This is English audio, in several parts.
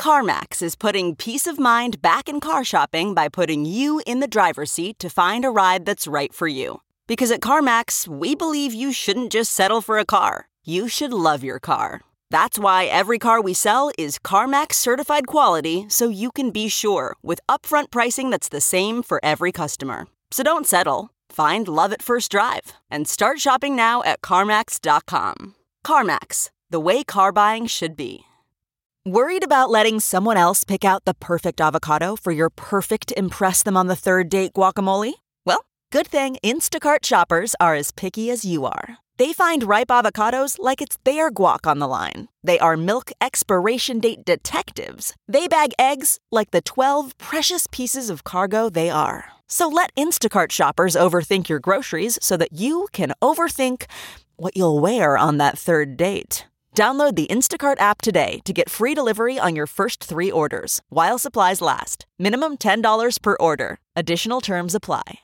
CarMax is putting peace of mind back in car shopping by putting you in the driver's seat to find a ride that's right for you. Because at CarMax, we believe you shouldn't just settle for a car. You should love your car. That's why every car we sell is CarMax certified quality, so you can be sure with upfront pricing that's the same for every customer. So don't settle. Find love at first drive and start shopping now at CarMax.com. CarMax, the way car buying should be. Worried about letting someone else pick out the perfect avocado for your perfect impress them on the third date guacamole? Well, good thing Instacart shoppers are as picky as you are. They find ripe avocados like it's their guac on the line. They are milk expiration date detectives. They bag eggs like the 12 precious pieces of cargo they are. So let Instacart shoppers overthink your groceries so that you can overthink what you'll wear on that third date. Download the Instacart app today to get free delivery on your first 3 orders, while supplies last. Minimum $10 per order. Additional terms apply.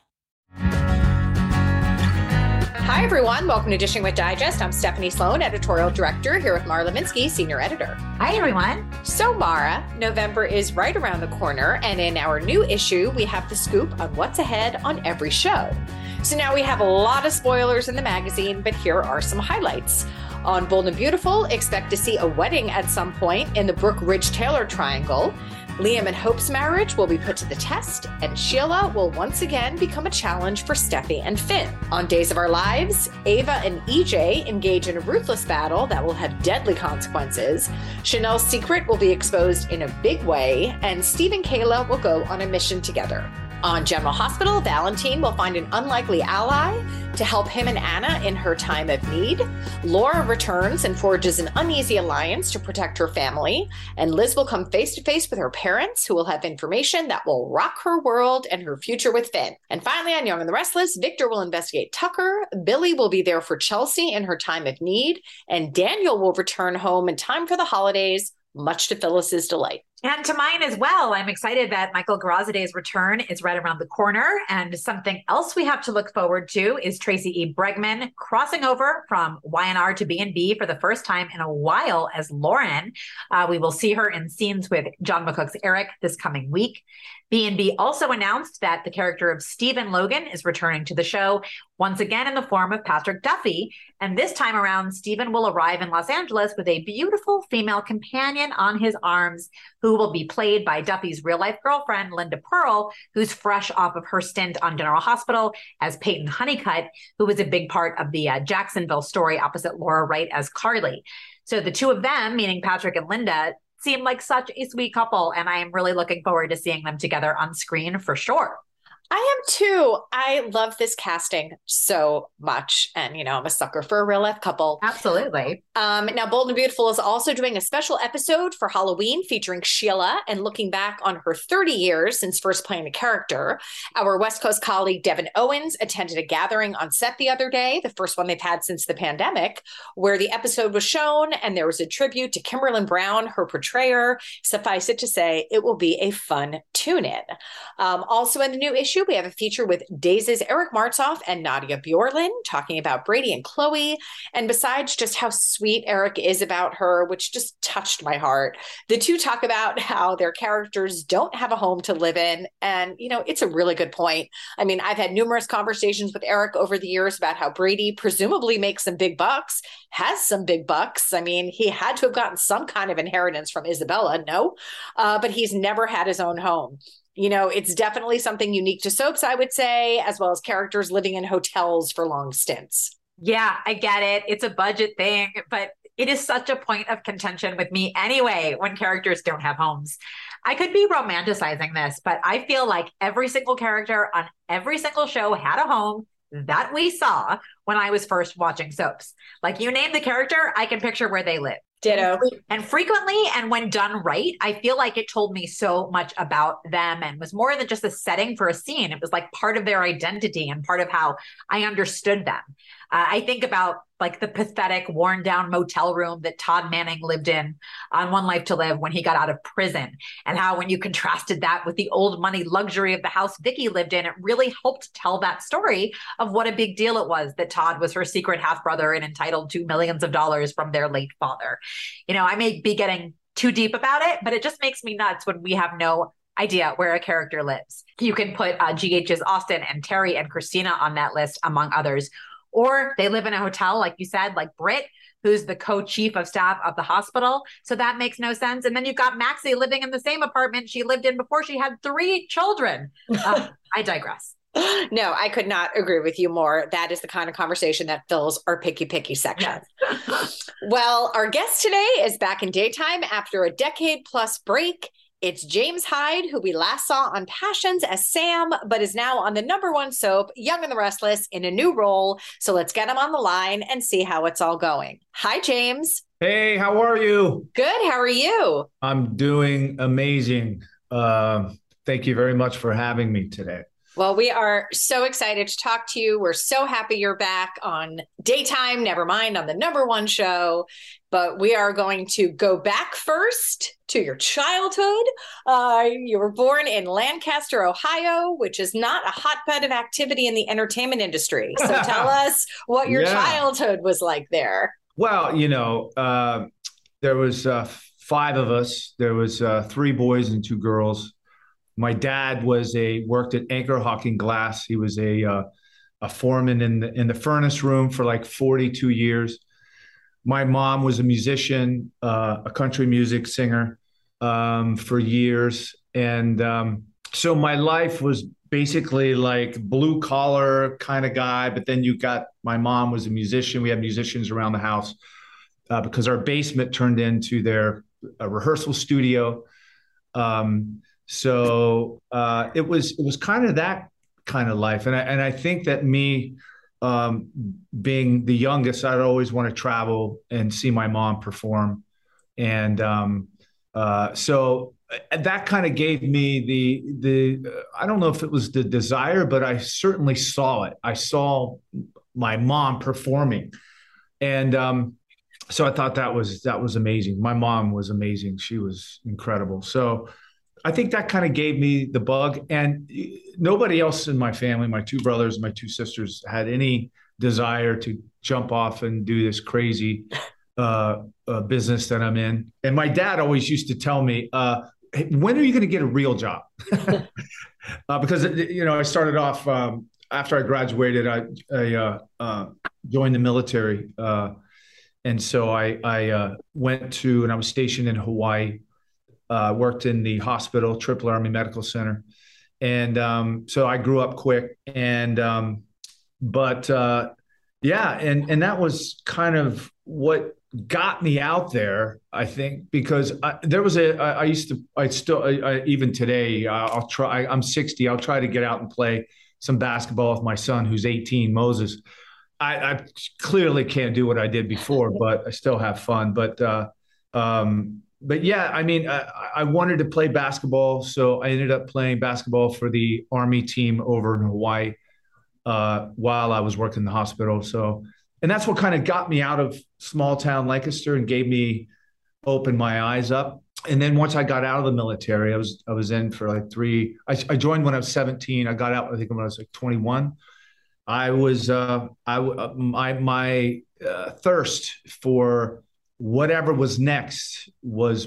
Hi, everyone. Welcome to Dishing with Digest. I'm Stephanie Sloan, editorial director, here with Mara Levinsky, senior editor. Hi, everyone. So, Mara, November is right around the corner, and in our new issue, we have the scoop on what's ahead on every show. So now we have a lot of spoilers in the magazine, but here are some highlights. On Bold and Beautiful, expect to see a wedding at some point in the Brooke Ridge-Taylor triangle. Liam and Hope's marriage will be put to the test, and Sheila will once again become a challenge for Steffi and Finn. On Days of Our Lives, Ava and EJ engage in a ruthless battle that will have deadly consequences. Chanel's secret will be exposed in a big way, and Steve and Kayla will go on a mission together. On General Hospital, Valentine will find an unlikely ally to help him and Anna in her time of need. Laura returns and forges an uneasy alliance to protect her family. And Liz will come face to face with her parents, who will have information that will rock her world and her future with Finn. And finally, on Young and the Restless, Victor will investigate Tucker. Billy will be there for Chelsea in her time of need. And Daniel will return home in time for the holidays, much to Phyllis's delight. And to mine as well. I'm excited that Michael Graziadei's return is right around the corner. And something else we have to look forward to is Tracy E. Bregman crossing over from Y&R to B&B for the first time in a while as Lauren. We will see her in scenes with John McCook's Eric this coming week. B&B also announced that the character of Stephen Logan is returning to the show, once again in the form of Patrick Duffy. And this time around, Stephen will arrive in Los Angeles with a beautiful female companion on his arms, who will be played by Duffy's real-life girlfriend, Linda Pearl, who's fresh off of her stint on General Hospital as Peyton Honeycutt, who was a big part of the Jacksonville story opposite Laura Wright as Carly. So the two of them, meaning Patrick and Linda, seem like such a sweet couple, and I am really looking forward to seeing them together on screen for sure. I am too. I love this casting so much. And, you know, I'm a sucker for a real life couple. Absolutely. Now, Bold and Beautiful is also doing a special episode for Halloween featuring Sheila and looking back on her 30 years since first playing the character. Our West Coast colleague, Devin Owens, attended a gathering on set the other day, the first one they've had since the pandemic, where the episode was shown and there was a tribute to Kimberlyn Brown, her portrayer. Suffice it to say, it will be a fun tune-in. Also in the new issue, we have a feature with Days' Eric Martzoff and Nadia Bjorlin talking about Brady and Chloe. And besides just how sweet Eric is about her, which just touched my heart, the two talk about how their characters don't have a home to live in. And, you know, it's a really good point. I mean, I've had numerous conversations with Eric over the years about how Brady presumably makes some big bucks, has some big bucks. I mean, he had to have gotten some kind of inheritance from Isabella, no? But he's never had his own home. You know, it's definitely something unique to soaps, I would say, as well as characters living in hotels for long stints. Yeah, I get it. It's a budget thing, but it is such a point of contention with me anyway when characters don't have homes. I could be romanticizing this, but I feel like every single character on every single show had a home that we saw when I was first watching soaps. Like, you name the character, I can picture where they live. Ditto. And frequently, and when done right, I feel like it told me so much about them and was more than just a setting for a scene. It was like part of their identity and part of how I understood them. I think about like the pathetic, worn down motel room that Todd Manning lived in on One Life to Live when he got out of prison. And how when you contrasted that with the old money luxury of the house Vicky lived in, it really helped tell that story of what a big deal it was that Todd was her secret half brother and entitled to millions of dollars from their late father. You know, I may be getting too deep about it, but it just makes me nuts when we have no idea where a character lives. You can put GH's Austin and Terry and Christina on that list, among others. Or they live in a hotel, like you said, like Britt, who's the co-chief of staff of the hospital. So that makes no sense. And then you've got Maxie living in the same apartment she lived in before she had 3 children. I digress. No, I could not agree with you more. That is the kind of conversation that fills our picky section. Yes. Well, our guest today is back in daytime after a decade plus break. It's James Hyde, who we last saw on Passions as Sam, but is now on the #1 soap, Young and the Restless, in a new role. So let's get him on the line and see how it's all going. Hi, James. Hey, how are you? Good. How are you? I'm doing amazing. Thank you very much for having me today. Well, we are so excited to talk to you. We're so happy you're back on daytime, never mind on the #1 show. But we are going to go back first to your childhood. You were born in Lancaster, Ohio, which is not a hotbed of activity in the entertainment industry. So tell us what your childhood was like there. Well, there was 5 of us. There was 3 boys and 2 girls. My dad worked at Anchor Hawking Glass. He was a foreman in the furnace room for like 42 years. My mom was a musician, a country music singer for years. And so my life was basically like blue collar kind of guy. But then my mom was a musician. We had musicians around the house because our basement turned into their rehearsal studio. So it was kind of that kind of life. And I think that me being the youngest, I'd always want to travel and see my mom perform. And so that kind of gave me the I don't know if it was the desire, but I certainly saw it. I saw my mom performing. And so I thought that was amazing. My mom was amazing. She was incredible. So I think that kind of gave me the bug, and nobody else in my family, my 2 brothers, my 2 sisters, had any desire to jump off and do this crazy business that I'm in. And my dad always used to tell me, hey, when are you going to get a real job? Because, I started off after I graduated, I joined the military. And so I went to, and I was stationed in Hawaii. Worked in the hospital, Triple Army Medical Center. And so I grew up quick. And, and that was kind of what got me out there, I think, because even today, I'm 60, I'll try to get out and play some basketball with my son, who's 18, Moses. I clearly can't do what I did before, but I still have fun. But yeah, I mean, I wanted to play basketball, so I ended up playing basketball for the Army team over in Hawaii while I was working in the hospital. So, and that's what kind of got me out of small town Lancaster and opened my eyes up. And then once I got out of the military, I was in for like 3. I joined when I was 17. I got out, I think, when I was like 21. I was my thirst for whatever was next was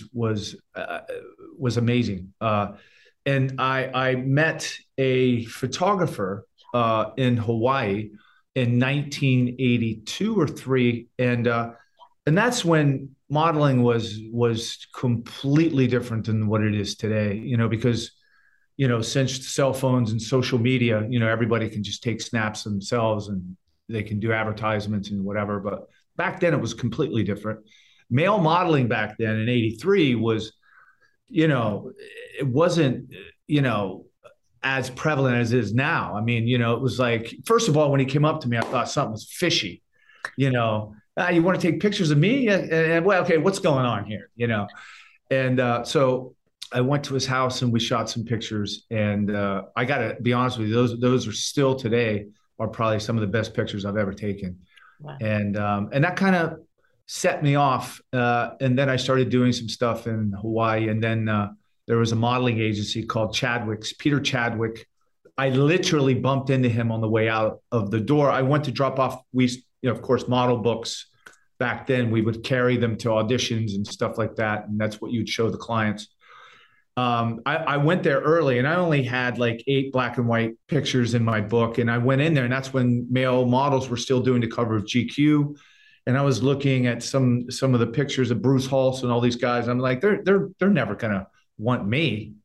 amazing. And I met a photographer in Hawaii in 1982 or 3. And that's when modeling was completely different than what it is today, because, since cell phones and social media, everybody can just take snaps themselves and they can do advertisements and whatever. But back then it was completely different. Male modeling back then in 83 was, it wasn't, as prevalent as it is now. I mean, it was like, first of all, when he came up to me, I thought something was fishy, you want to take pictures of me? And well, okay, what's going on here? And so I went to his house and we shot some pictures, and I got to be honest with you, those are still today are probably some of the best pictures I've ever taken. Wow. And that kind of set me off. And then I started doing some stuff in Hawaii. And then there was a modeling agency called Chadwick's, Peter Chadwick. I literally bumped into him on the way out of the door. I went to drop off, of course, model books back then we would carry them to auditions and stuff like that. And that's what you'd show the clients. I went there early and I only had like 8 black and white pictures in my book. And I went in there and that's when male models were still doing the cover of GQ. And I was looking at some of the pictures of Bruce Hulse and all these guys. I'm like, they're never going to want me.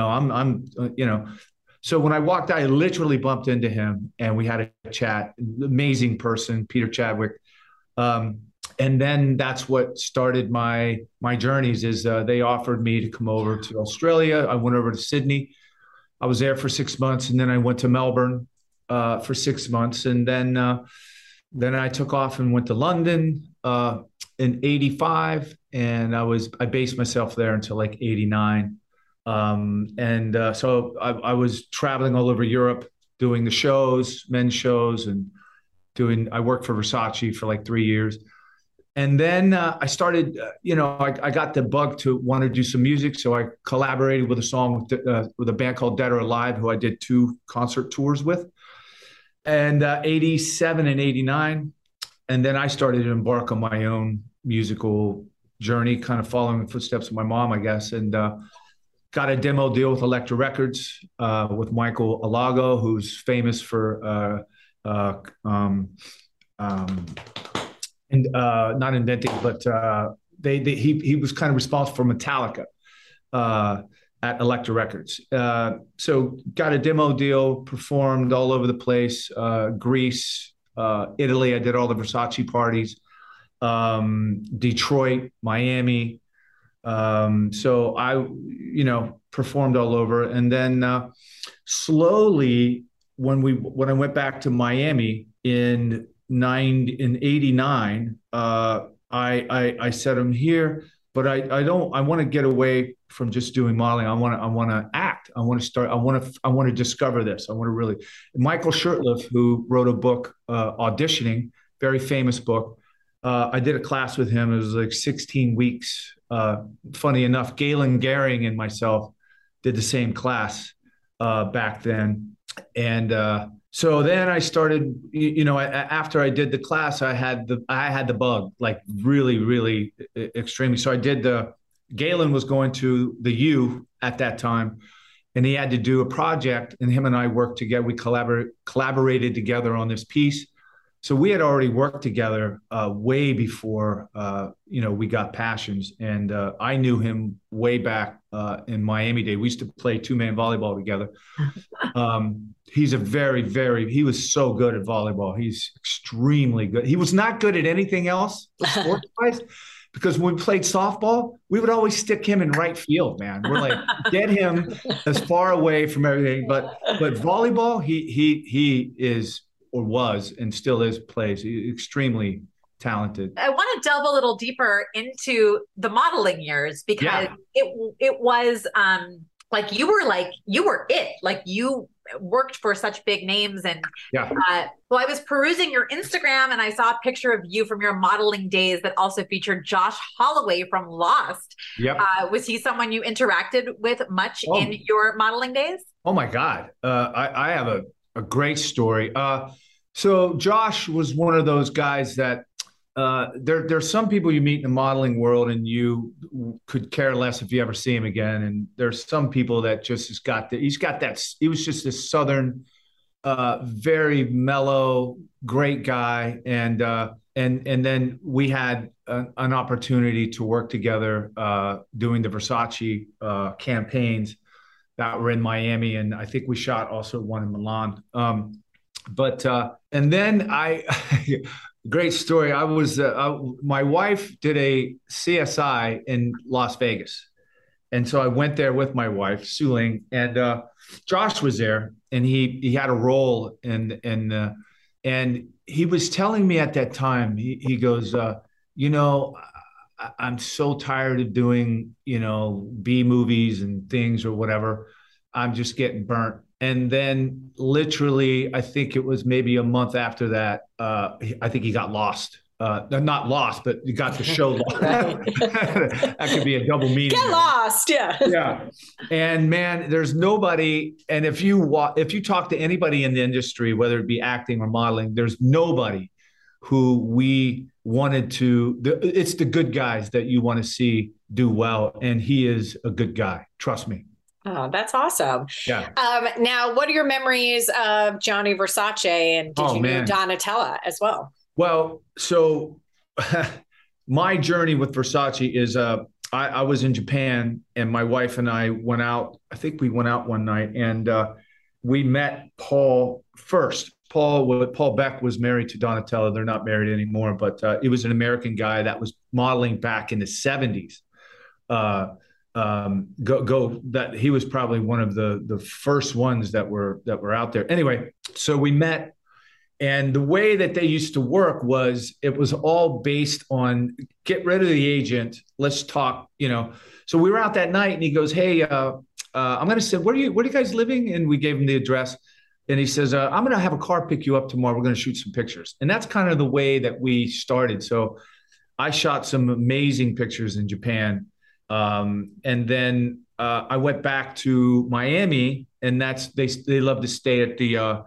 So when I walked out, I literally bumped into him and we had a chat. Amazing person, Peter Chadwick. And then that's what started my journeys is they offered me to come over to Australia. I went over to Sydney. I was there for 6 months. And then I went to Melbourne for 6 months. And then I took off and went to London in 85. And I based myself there until like 89. So I was traveling all over Europe doing the shows, men's shows, and I worked for Versace for like 3 years. And then I started, I got the bug to want to do some music. So I collaborated with a band called Dead or Alive, who I did 2 concert tours with, and 87 and 89. And then I started to embark on my own musical journey, kind of following the footsteps of my mom, I guess. And got a demo deal with Elektra Records with Michael Alago, who's famous for not inventing, but he was kind of responsible for Metallica at Elektra Records. So got a demo deal, performed all over the place, Greece, Italy. I did all the Versace parties, Detroit, Miami. So I, performed all over. And then slowly, when I went back to Miami in 89, I said, I'm here, but I want to get away from just doing modeling. I want to act. I want to discover this. I want to really, Michael Shurtleff, who wrote a book, Auditioning, very famous book. I did a class with him. It was like 16 weeks. Funny enough, Galen Gehring and myself did the same class back then. And so then I started, after I did the class, I had the bug, like really, really extremely. So Galen was going to the U at that time, and he had to do a project, and him and I worked together. We collaborated together on this piece. So we had already worked together way before, we got Passions. And I knew him way back in Miami day. We used to play 2-man volleyball together. He's he was so good at volleyball. He's extremely good. He was not good at anything else sports-wise, because when we played softball, we would always stick him in right field, man. We're like, get him as far away from everything. But volleyball, he is, or was, and still is, plays. He's extremely talented. I want to delve a little deeper into the modeling years, because it was like you were it. Like you worked for such big names. And I was perusing your Instagram and I saw a picture of you from your modeling days that also featured Josh Holloway from Lost. Yep. Was he someone you interacted with much in your modeling days? Oh my God. I have a great story. So Josh was one of those guys that there's some people you meet in the modeling world and you could care less if you ever see him again. And there's some people that just he was just this Southern, very mellow, great guy. And then we had an opportunity to work together doing the Versace campaigns that were in Miami. And I think we shot also one in Milan. And then great story. I was, my wife did a CSI in Las Vegas. And so I went there with my wife, Suling, and Josh was there, and he had a role and he was telling me at that time, he goes, I'm so tired of doing, B movies and things or whatever. I'm just getting burnt. And then literally, I think it was maybe a month after that, I think he got lost. Not lost, but you got the show lost. That could be a double meaning. Get lost, yeah. Yeah. And man, there's nobody. And if you talk to anybody in the industry, whether it be acting or modeling, there's nobody who we wanted to. It's the good guys that you want to see do well, and he is a good guy. Trust me. Oh, that's awesome. Yeah. Now, what are your memories of Gianni Versace, and did you know Donatella as well? Well, so my journey with Versace is I was in Japan, and my wife and I went out. I think we went out one night, and we met Paul first. Paul Beck was married to Donatella. They're not married anymore, but he was an American guy that was modeling back in the 70s. That he was probably one of the first ones that were out there. Anyway, so we met, and the way that they used to work was it was all based on get rid of the agent. Let's talk, So we were out that night, and he goes, "Hey, I'm going to say, where are you guys living?" And we gave him the address, and he says, "I'm going to have a car pick you up tomorrow. We're going to shoot some pictures." And that's kind of the way that we started. So I shot some amazing pictures in Japan. And then I went back to Miami, and they love to stay at the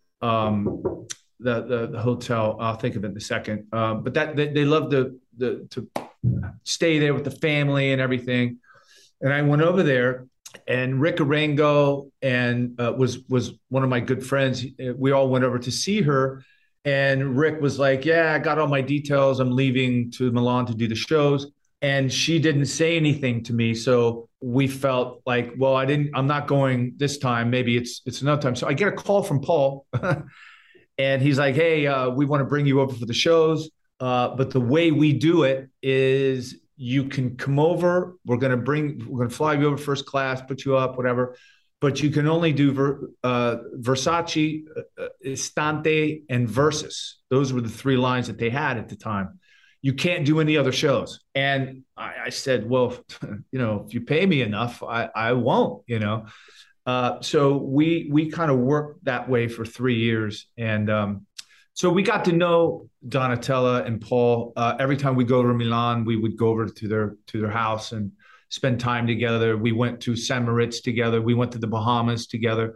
hotel. I'll think of it in a second. But that they love to stay there with the family and everything. And I went over there, and Rick Arango and was one of my good friends. We all went over to see her, and Rick was like, "Yeah, I got all my details. I'm leaving to Milan to do the shows." And she didn't say anything to me. So we felt like, well, I'm not going this time. Maybe it's another time. So I get a call from Paul and he's like, "Hey, we want to bring you over for the shows. But the way we do it is you can come over. We're going to fly you over first class, put you up, whatever. But you can only do Versace, Istante, and Versus. Those were the three lines that they had at the time. You can't do any other shows." And I said, "Well, if you pay me enough, I won't, So we kind of worked that way for 3 years. And so we got to know Donatella and Paul. Every time we go to Milan, we would go over to their house and spend time together. We went to St. Moritz together. We went to the Bahamas together.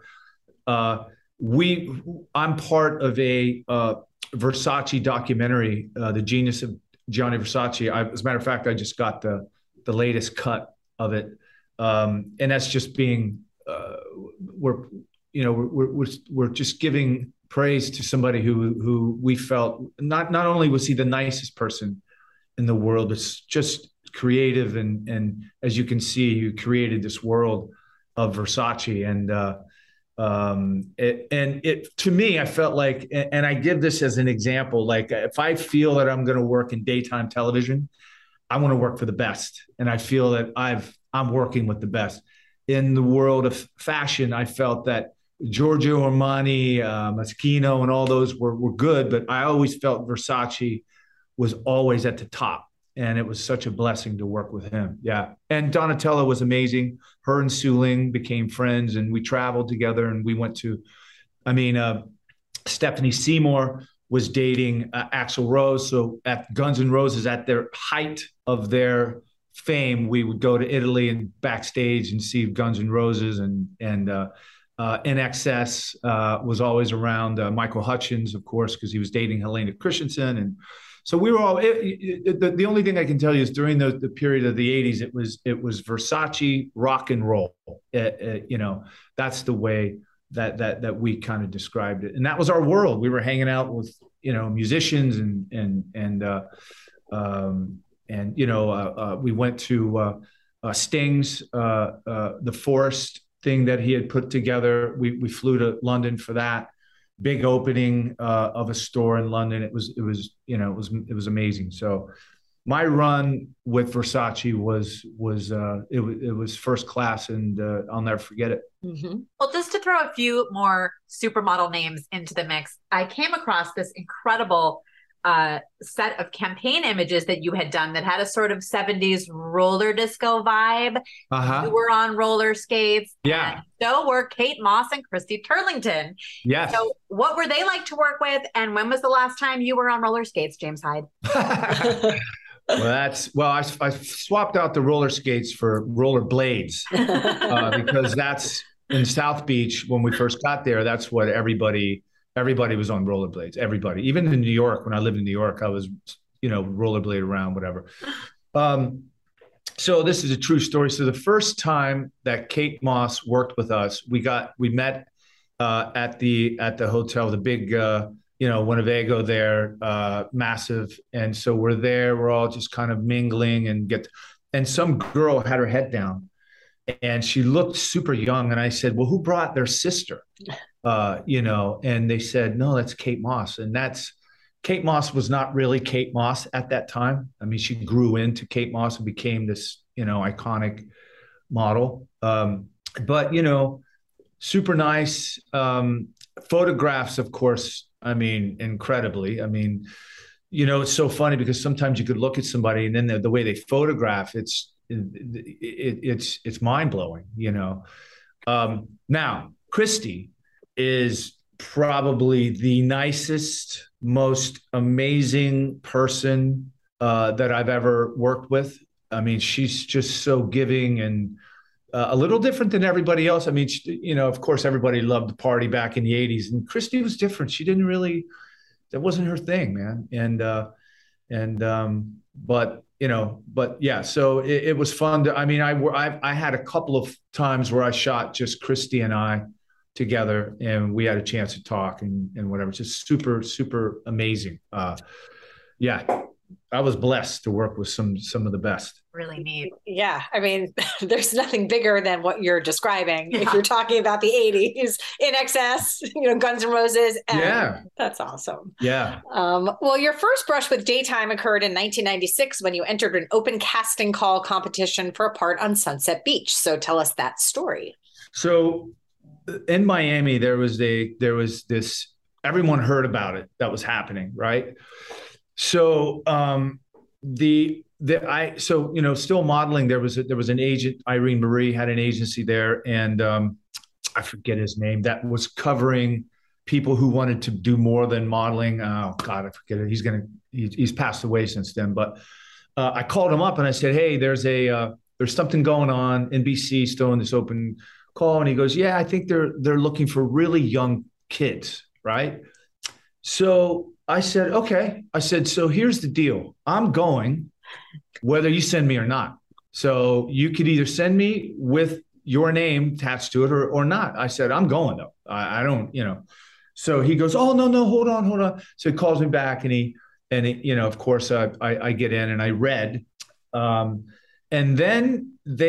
I'm part of a Versace documentary, The Genius of Gianni Versace. As a matter of fact, I just got the latest cut of it, and that's just being we're just giving praise to somebody who we felt not only was he the nicest person in the world, but just creative, and as you can see, he created this world of Versace, and to me, I felt like, and I give this as an example, like if I feel that I'm going to work in daytime television, I want to work for the best. And I feel that I'm working with the best. In the world of fashion, I felt that Giorgio Armani, Moschino, and all those were good, but I always felt Versace was always at the top. And it was such a blessing to work with him. Yeah. And Donatella was amazing. Her and Su Ling became friends, and we traveled together, and we went to, Stephanie Seymour was dating Axl Rose. So at Guns N' Roses, at their height of their fame, we would go to Italy and backstage and see Guns N' Roses, and NXS was always around. Michael Hutchins, of course, because he was dating Helena Christensen. And so we were all, the only thing I can tell you is during the period of the 80s, it was Versace rock and roll. That's the way that we kind of described it. And that was our world. We were hanging out with, musicians we went to Sting's, the Forest thing that he had put together. We flew to London for that big opening of a store in London. It was amazing. So my run with Versace was first class, and I'll never forget it. Mm-hmm. Well, just to throw a few more supermodel names into the mix, I came across this incredible set of campaign images that you had done that had a sort of 70s roller disco vibe. Uh-huh. You were on roller skates. Yeah. And so were Kate Moss and Christy Turlington. Yes. So what were they like to work with? And when was the last time you were on roller skates, James Hyde? I swapped out the roller skates for roller blades because that's in South Beach when we first got there. That's what everybody Everybody was on rollerblades. Everybody, even in New York, when I lived in New York, I was, rollerblade around, whatever. So this is a true story. So the first time that Kate Moss worked with us, we met at the hotel, the big, Winnebago there, massive. And so we're there, we're all just kind of mingling and some girl had her head down and she looked super young. And I said, well, who brought their sister? And they said, no, that's Kate Moss. And Kate Moss was not really Kate Moss at that time. I mean, she grew into Kate Moss and became this, iconic model. But, super nice. Photographs, of course, I mean, incredibly. I mean, it's so funny because sometimes you could look at somebody and then the way they photograph, it's mind blowing, Now, Christy is probably the nicest, most amazing person that I've ever worked with. I mean, she's just so giving and a little different than everybody else. I mean, of course, everybody loved the party back in the 80s, and Christy was different. She didn't really, that wasn't her thing, man. But yeah, so it was fun I had a couple of times where I shot just Christy and I together and we had a chance to talk and whatever. Just super, super amazing. Yeah, I was blessed to work with some of the best. Really neat. Yeah. I mean, there's nothing bigger than what you're describing. Yeah. If you're talking about the 80s, INXS, Guns N' Roses. Yeah. That's awesome. Yeah. Well, your first brush with daytime occurred in 1996 when you entered an open casting call competition for a part on Sunset Beach. So tell us that story. So in Miami, there was this, everyone heard about it that was happening. Right. So, still modeling, there was an agent, Irene Marie had an agency there. And, I forget his name, that was covering people who wanted to do more than modeling. Oh God, I forget it. He's passed away since then, but, I called him up and I said, hey, there's something going on, NBC still in this open call. And he goes, yeah, I think they're looking for really young kids. Right. So I said, okay. I said, so here's the deal. I'm going whether you send me or not. So you could either send me with your name attached to it or not. I said, I'm going though. I don't, So he goes, oh, no, hold on. So he calls me back and of course I get in and I read. And then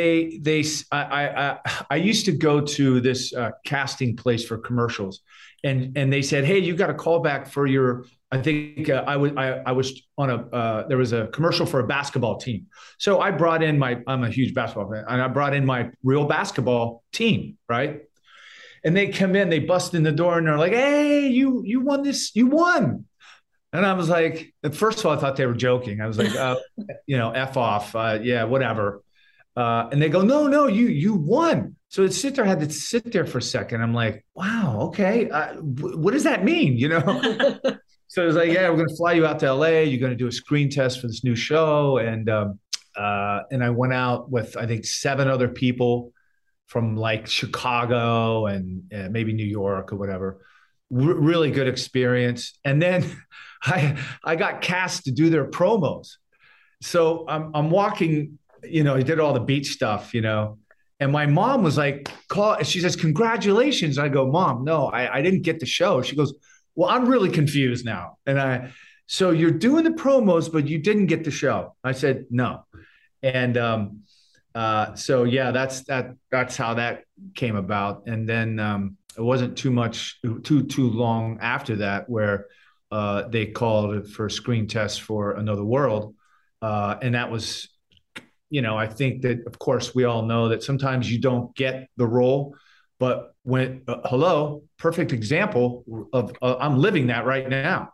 I used to go to this casting place for commercials and they said, hey, you got a call back for your, I think I was on there was a commercial for a basketball team. So I brought in I'm a huge basketball fan, and I brought in my real basketball team, right? And they come in, they bust in the door and they're like, hey, you won this, you won. And I was like, first of all, I thought they were joking. I was like, F off. Yeah, whatever. And they go, no, you won. So I had to sit there for a second. I'm like, wow, okay. What does that mean? So it was like, yeah, we're going to fly you out to LA. You're going to do a screen test for this new show. And I went out with, I think, 7 other people from like Chicago and maybe New York or whatever. Really good experience. And then I got cast to do their promos. So I'm walking, he did all the beach stuff, and my mom was like, she says, congratulations. I go, Mom, no, I didn't get the show. She goes, well, I'm really confused now. So you're doing the promos, but you didn't get the show. I said, no. And so, yeah, that's how that came about. And then it wasn't too long after that where they called for a screen test for Another World. And that was, I think that, of course, we all know that sometimes you don't get the role. But when, perfect example of I'm living that right now,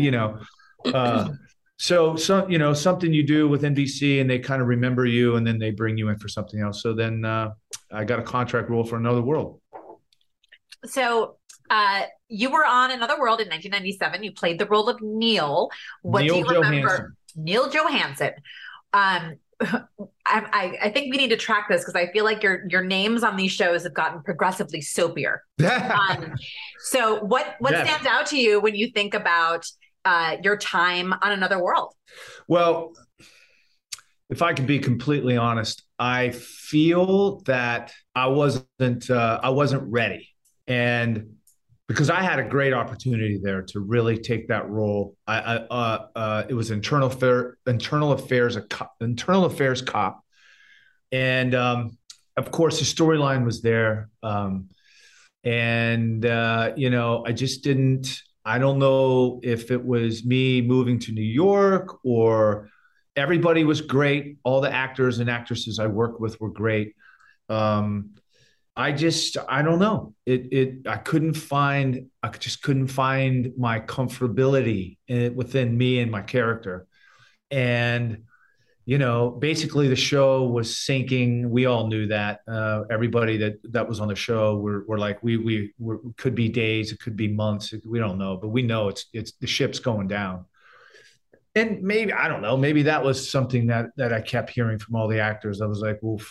So something you do with NBC and they kind of remember you and then they bring you in for something else. So then I got a contract role for Another World. So you were on Another World in 1997. You played the role of Neil. What do you remember? Neil Johansson. I think we need to track this because I feel like your names on these shows have gotten progressively soapier. So what stands out to you when you think about your time on Another World? Well, if I can be completely honest, I feel that I wasn't ready, and because I had a great opportunity there to really take that role. It was internal affairs cop, and of course the storyline was there, I just didn't. I don't know if it was me moving to New York or everybody was great. All the actors and actresses I worked with were great. I don't know. I just couldn't find my comfortability within me and my character. And, basically the show was sinking. We all knew that. Everybody that was on the show were like, we could be days, it could be months. We don't know, but we know it's the ship's going down. And maybe, I don't know, maybe that was something that I kept hearing from all the actors. I was like, well,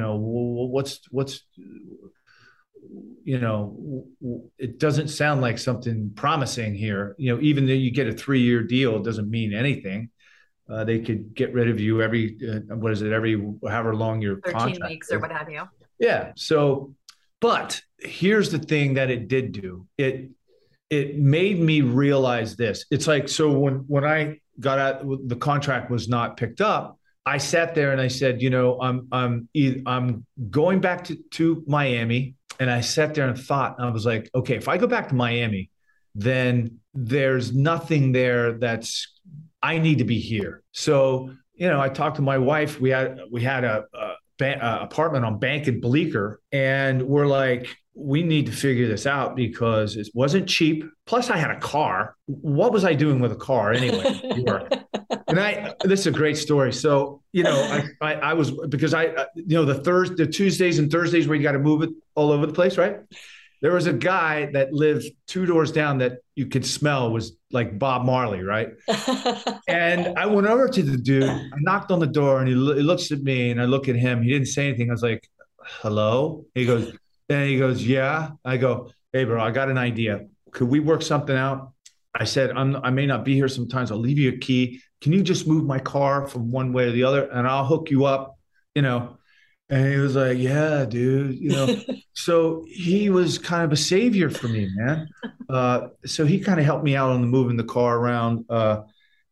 it doesn't sound like something promising here. Even though you get a 3-year deal, it doesn't mean anything. They could get rid of you every however long your 13 contract weeks is. or what have you. Yeah. So, but here's the thing that it did do. It made me realize this. It's like, so when I got out, the contract was not picked up. I sat there and I said, I'm going back to Miami. And I sat there and thought, and I was like, okay, if I go back to Miami, then there's nothing there I need to be here. So, I talked to my wife. We had a apartment on Bank and Bleecker, and we're like, we need to figure this out because it wasn't cheap. Plus, I had a car. What was I doing with a car anyway? And this is a great story. So, I was, because the Tuesdays and Thursdays where you got to move it all over the place, right? There was a guy that lived 2 doors down that you could smell was like Bob Marley, right? And I went over to the dude, I knocked on the door, and he looks at me, and I look at him. He didn't say anything. I was like, hello? He goes, yeah. I go, hey, bro, I got an idea. Could we work something out? I said, I may not be here sometimes. I'll leave you a key. Can you just move my car from one way to the other, and I'll hook you up, And he was like, yeah, dude, So he was kind of a savior for me, man. So he kind of helped me out on moving the car around. But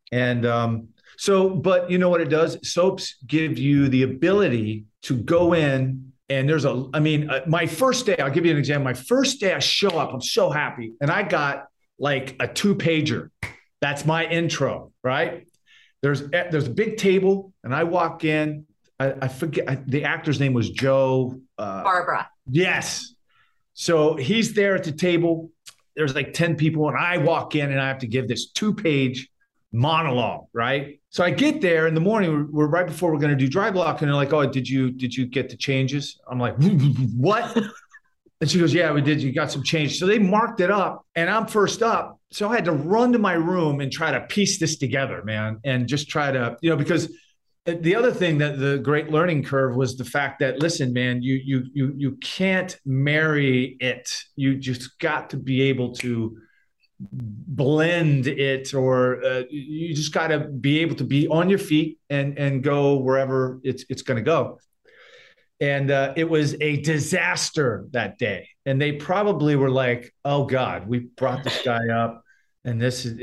you know what it does? Soaps give you the ability to go in, and my first day, I'll give you an example. My first day I show up, I'm so happy. And I got like a 2-pager. That's my intro, right? There's a big table, and I walk in. I forget, the actor's name was Joe. Barbara. Yes. So he's there at the table. There's like 10 people, and I walk in, and I have to give this 2-page monologue, right? So I get there in the morning. We're right before we're going to do dry block, and they're like, "Oh, did you get the changes?" I'm like, "What?" And she goes, "Yeah, we did. You got some change." So they marked it up, and I'm first up. So I had to run to my room and try to piece this together, man, and just try to, because the other thing, that the great learning curve, was the fact that, listen, man, you can't marry it. You just got to be able to blend it, or you just got to be able to be on your feet and go wherever it's going to go. And it was a disaster that day. And they probably were like, oh God, we brought this guy up, and this is,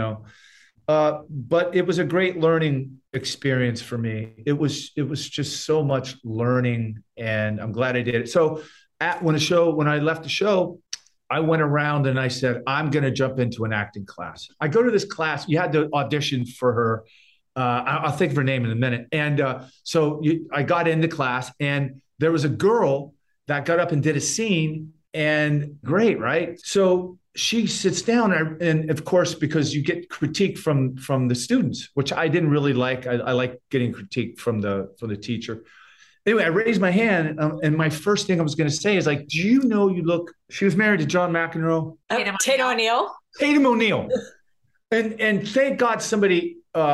but it was a great learning experience for me. It was just so much learning, and I'm glad I did it. So when I left the show, I went around and I said, I'm going to jump into an acting class. I go to this class. You had to audition for her. I'll think of her name in a minute. And I got into class, and there was a girl that got up and did a scene, and great, right? So she sits down, and of course, because you get critique from the students, which I didn't really like. I like getting critique from the teacher. Anyway, I raised my hand, and my first thing I was going to say is like, do you know you look? She was married to John McEnroe. Tatum O'Neal. Tatum O'Neal. And thank God somebody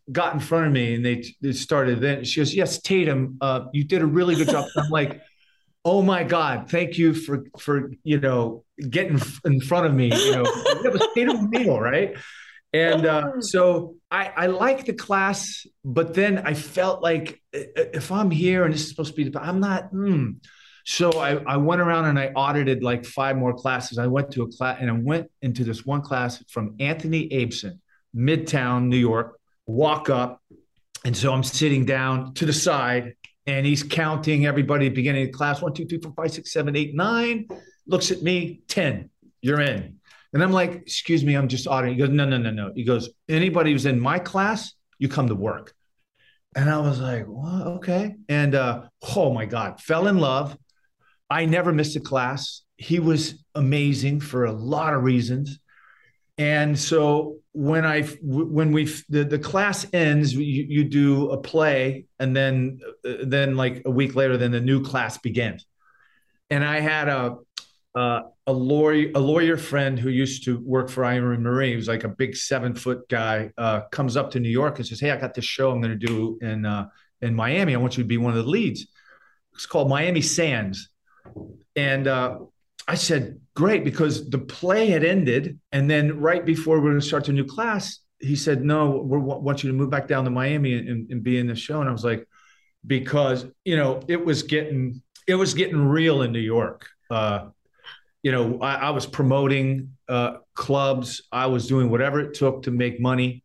got in front of me and they started. Then she goes, "Yes, Tatum, you did a really good job." I'm like, "Oh my God, thank you for getting in front of me." It was Tatum O'Neal, right? And so I like the class, but then I felt like if I'm here and this is supposed to be, I'm not. So I went around and I audited like 5 more classes. I went to a class and I went into this one class from Anthony Abeson, Midtown, New York. Walk up, and so I'm sitting down to the side, and he's counting everybody at the beginning of the class. 1, 2, 3, 4, 5, 6, 7, 8, 9. Looks at me, 10. You're in. And I'm like, "Excuse me, I'm just auditing." He goes, No. He goes, "Anybody who's in my class, you come to work." And I was like, "Well, okay." And oh my God, fell in love. I never missed a class. He was amazing for a lot of reasons. And so when the class ends, you do a play, and then like a week later, then the new class begins. And I had a lawyer friend who used to work for Ira Marie. He was like a big 7-foot guy. Comes up to New York and says, "Hey, I got this show I'm going to do in Miami. I want you to be one of the leads. It's called Miami Sands." And I said, "Great," because the play had ended. And then right before we were going to start the new class, he said, "No, we want you to move back down to Miami and be in the show." And I was like, because, it was getting real in New York. I was promoting clubs. I was doing whatever it took to make money.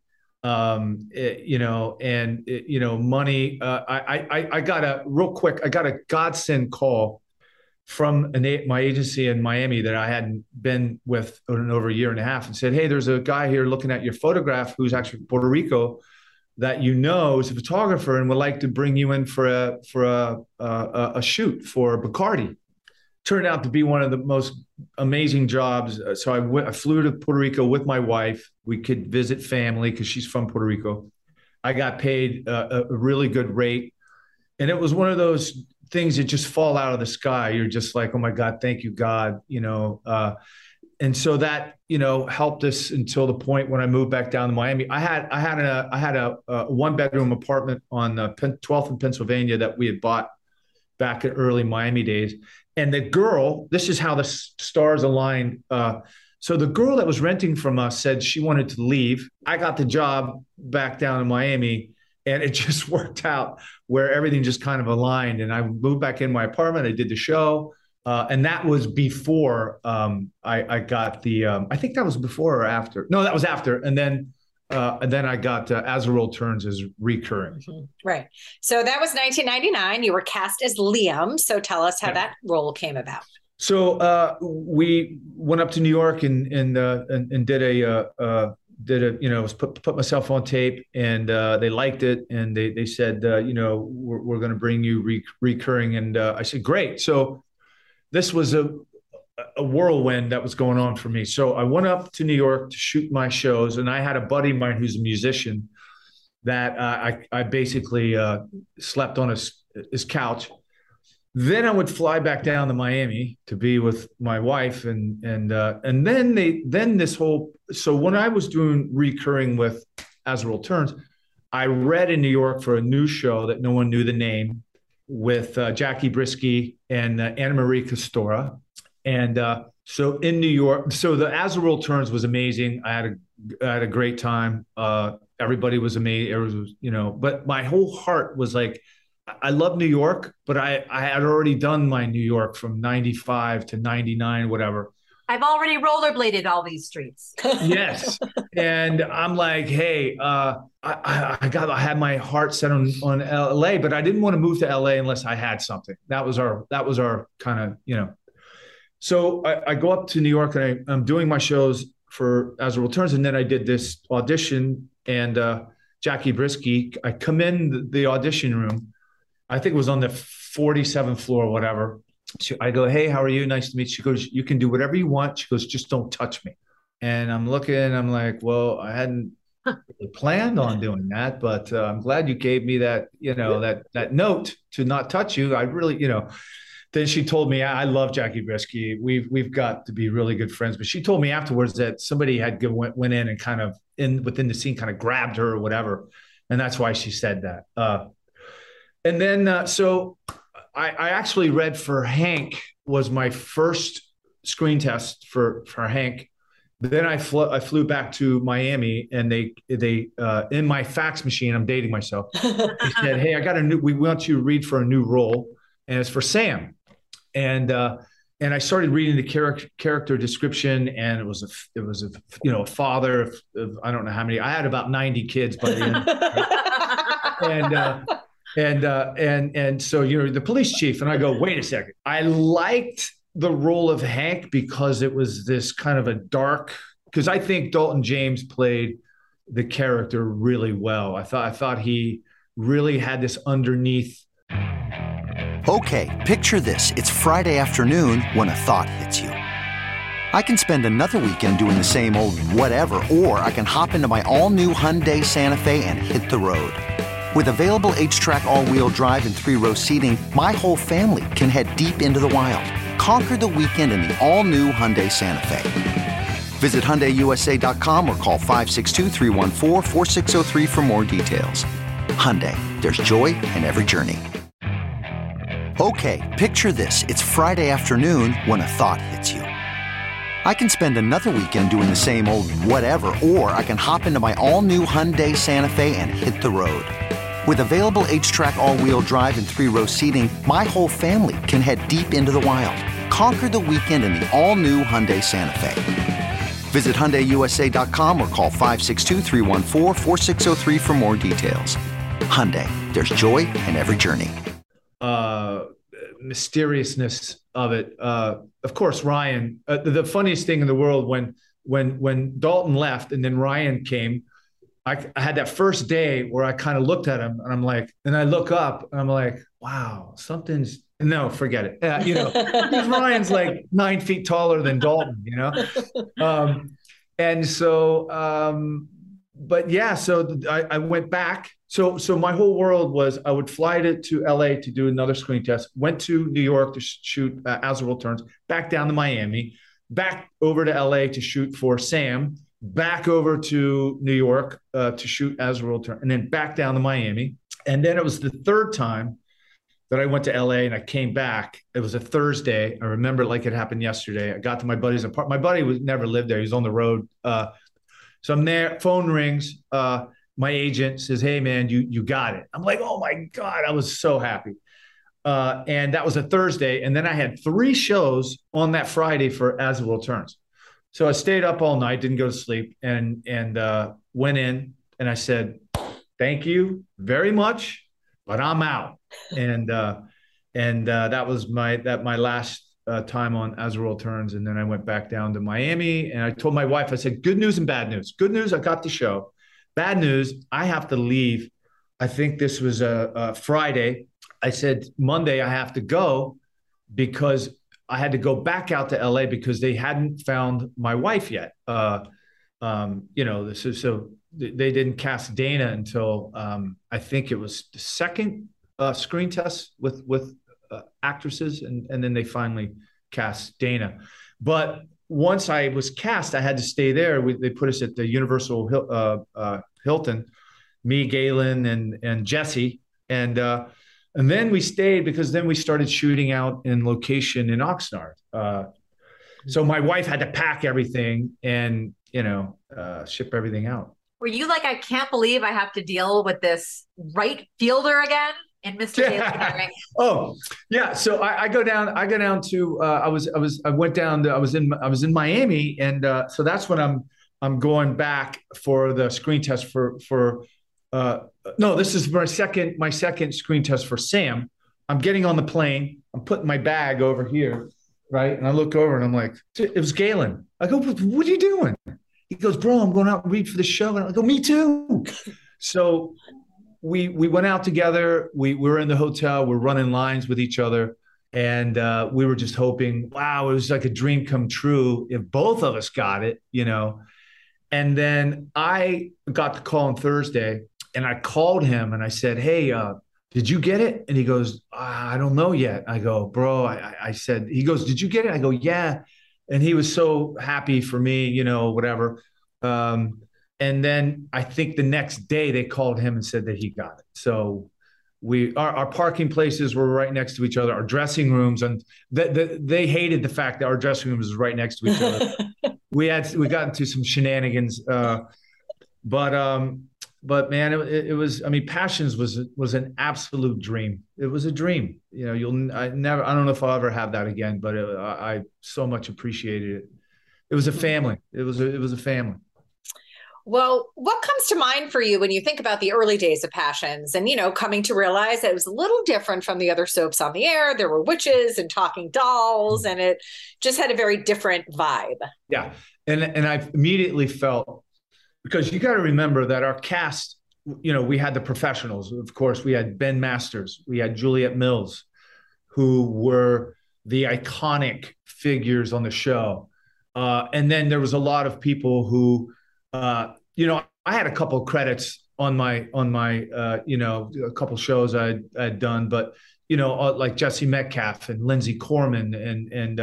Money. I got a godsend call from my agency in Miami that I hadn't been with in over a year and a half, and said, "Hey, there's a guy here looking at your photograph who's actually from Puerto Rico that is a photographer and would like to bring you in for a shoot for Bacardi." Turned out to be one of the most amazing jobs. So I flew to Puerto Rico with my wife. We could visit family because she's from Puerto Rico. I got paid a really good rate, and it was one of those things that just fall out of the sky. You're just like, "Oh my God, thank you, God." And so that, helped us until the point when I moved back down to Miami. I had a 1-bedroom apartment on 12th and Pennsylvania that we had bought back in early Miami days. And the girl, this is how the stars aligned. So the girl that was renting from us said she wanted to leave. I got the job back down in Miami, and it just worked out where everything just kind of aligned. And I moved back in my apartment. I did the show. And that was before I got I think that was before or after. No, that was after. And then I got As the World Turns as recurring. Mm-hmm. Right. So that was 1999. You were cast as Liam. So tell us how that role came about. So we went up to New York and put myself on tape, and they liked it, and they said, we're going to bring you recurring. And I said, great. So this was a whirlwind that was going on for me. So I went up to New York to shoot my shows, and I had a buddy of mine who's a musician that I basically slept on his couch. Then I would fly back down to Miami to be with my wife, and then this whole. So when I was doing recurring with As the World Turns, I read in New York for a new show that no one knew the name, with Jackie Brisky and Anna Marie Castora. And so in New York, so the As the World Turns was amazing. I had a great time. Everybody was amazing. It was, but my whole heart was like, I love New York, but I had already done my New York from 95 to 99, whatever. I've already rollerbladed all these streets. Yes. And I'm like, hey, I had my heart set on LA, but I didn't want to move to LA unless I had something. That was our kind of, So I go up to New York, and I'm doing my shows for As the World Turns. And then I did this audition, and Jackie Brisky, I come in the audition room. I think it was on the 47th floor or whatever. I go, hey, how are you? Nice to meet you. She goes, you can do whatever you want. She goes, just don't touch me. And I'm looking, I'm like, well, I hadn't really planned on doing that, but I'm glad you gave me that, that note to not touch you. I really, Then she told me, I love Jackie Brisky. We've got to be really good friends. But she told me afterwards that somebody went in and kind of within the scene kind of grabbed her or whatever. and that's why she said that. And then so I actually read for Hank was my first screen test for Hank. Then I flew back to Miami, and they in my fax machine, I'm dating myself. They said, "Hey, we want you to read for a new role, and it's for Sam." And I started reading the character description, and it was a father of I don't know how many. I had about 90 kids by the end. And so the police chief, and I go, wait a second. I liked the role of Hank because it was this kind of a dark, because I think Dalton James played the character really well. I thought he really had this underneath. Okay, picture this. It's Friday afternoon when a thought hits you. I can spend another weekend doing the same old whatever, or I can hop into my all-new Hyundai Santa Fe and hit the road. With available H-Track all-wheel drive and 3-row seating, my whole family can head deep into the wild. Conquer the weekend in the all-new Hyundai Santa Fe. Visit HyundaiUSA.com or call 562-314-4603 for more details. Hyundai, there's joy in every journey. Okay, picture this. It's Friday afternoon when a thought hits you. I can spend another weekend doing the same old whatever, or I can hop into my all-new Hyundai Santa Fe and hit the road. With available H-Track all-wheel drive and 3-row seating, my whole family can head deep into the wild. Conquer the weekend in the all-new Hyundai Santa Fe. Visit HyundaiUSA.com or call 562-314-4603 for more details. Hyundai, there's joy in every journey. Mysteriousness of it. Of course, Ryan, the funniest thing in the world when Dalton left and then Ryan came, I had that first day where I kind of looked at him and I'm like, and I look up and I'm like, wow, no, forget it. Ryan's like 9 feet taller than Dalton, and so, but yeah, so I went back. So my whole world was I would fly to LA to do another screen test, went to New York to shoot As the World Turns, back down to Miami, back over to LA to shoot for Sam, back over to New York to shoot As the World Turns, and then back down to Miami. And then it was the third time that I went to LA and I came back. It was a Thursday. I remember it like it happened yesterday. I got to my buddy's apartment. My buddy never lived there. He was on the road. So I'm there, phone rings. My agent says, hey man, you got it. I'm like, oh my God, I was so happy. And that was a Thursday. And then I had 3 shows on that Friday for As the World Turns. So I stayed up all night, didn't go to sleep, and went in and I said, thank you very much, but I'm out. And that was my last time on As the World Turns. And then I went back down to Miami and I told my wife, I said, good news and bad news. Good news, I got the show. Bad news, I have to leave. I think this was a Friday. I said, Monday I have to go because I had to go back out to LA because they hadn't found my wife yet. So they didn't cast Dana until I think it was the second screen test with actresses, and then they finally cast Dana. But once I was cast, I had to stay there. They put us at the Universal Hilton, me, Galen, and Jesse, and then we stayed because then we started shooting out in location in Oxnard. So my wife had to pack everything and ship everything out. Were you like, I can't believe I have to deal with this right fielder again? And Mr. Daly. Oh yeah. So I go down to I was in Miami, and so that's when I'm going back for the screen test for no, this is my second screen test for Sam. I'm getting on the plane. I'm putting my bag over here, right? And I look over and I'm like, it was Galen. I go, what are you doing? He goes, bro, I'm going out and read for the show. And I go, me too. So we went out together. We were in the hotel. We're running lines with each other. And we were just hoping, wow, it was like a dream come true if both of us got it, And then I got the call on Thursday and I called him and I said, hey, did you get it? And he goes, I don't know yet. I go, bro, I said, he goes, did you get it? I go, yeah. And he was so happy for me, whatever. And And then I think the next day they called him and said that he got it. So our parking places were right next to each other, our dressing rooms, and they hated the fact that our dressing rooms was right next to each other. we got into some shenanigans, but man, it was. I mean, Passions was an absolute dream. It was a dream. You know, I don't know if I'll ever have that again, but I so much appreciated it. It was a family. It was a family. Well, what comes to mind for you when you think about the early days of Passions and, coming to realize that it was a little different from the other soaps on the air? There were witches and talking dolls, and it just had a very different vibe. Yeah. And I immediately felt, because you got to remember that our cast, we had the professionals. Of course, we had Ben Masters, we had Juliet Mills, who were the iconic figures on the show. And then there was a lot of people who, I had a couple of credits on my a couple shows I'd done, but, like Jesse Metcalf and Lindsay Corman and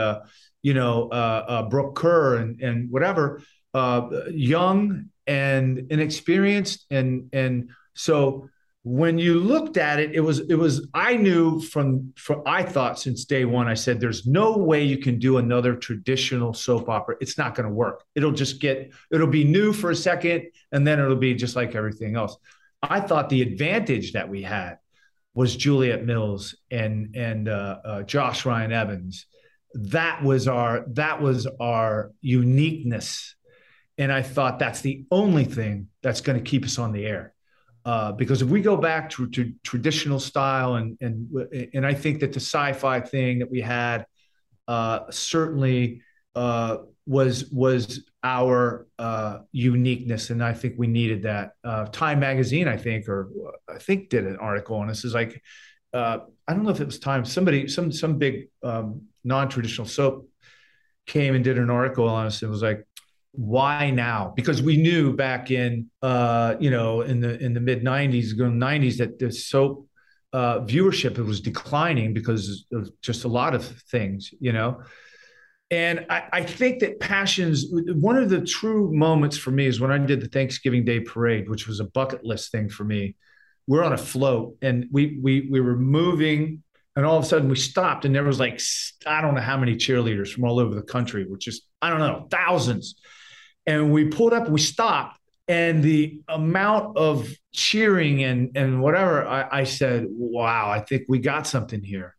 Brooke Kerr and whatever, young and inexperienced. And so when you looked at it, it was, I knew I thought since day one, I said, there's no way you can do another traditional soap opera. It's not going to work. It'll be new for a second, and then it'll be just like everything else. I thought the advantage that we had was Juliet Mills and Josh Ryan Evans. That was our uniqueness. And I thought that's the only thing that's going to keep us on the air. Because if we go back to traditional style, and I think that the sci-fi thing that we had certainly was our uniqueness, and I think we needed that. Time Magazine, I think did an article on this. Is like, I don't know if it was Time. Somebody, some big non-traditional soap came and did an article on us. It was like, why now? Because we knew back in in the mid 90s, 90s, that the soap viewership, it was declining because of just a lot of things, And I think that Passions, one of the true moments for me is when I did the Thanksgiving Day Parade, which was a bucket list thing for me. We're on a float and we were moving, and all of a sudden we stopped, and there was like, I don't know how many cheerleaders from all over the country, which is, I don't know, thousands. And we pulled up and we stopped, and the amount of cheering and whatever, I said, wow, I think we got something here.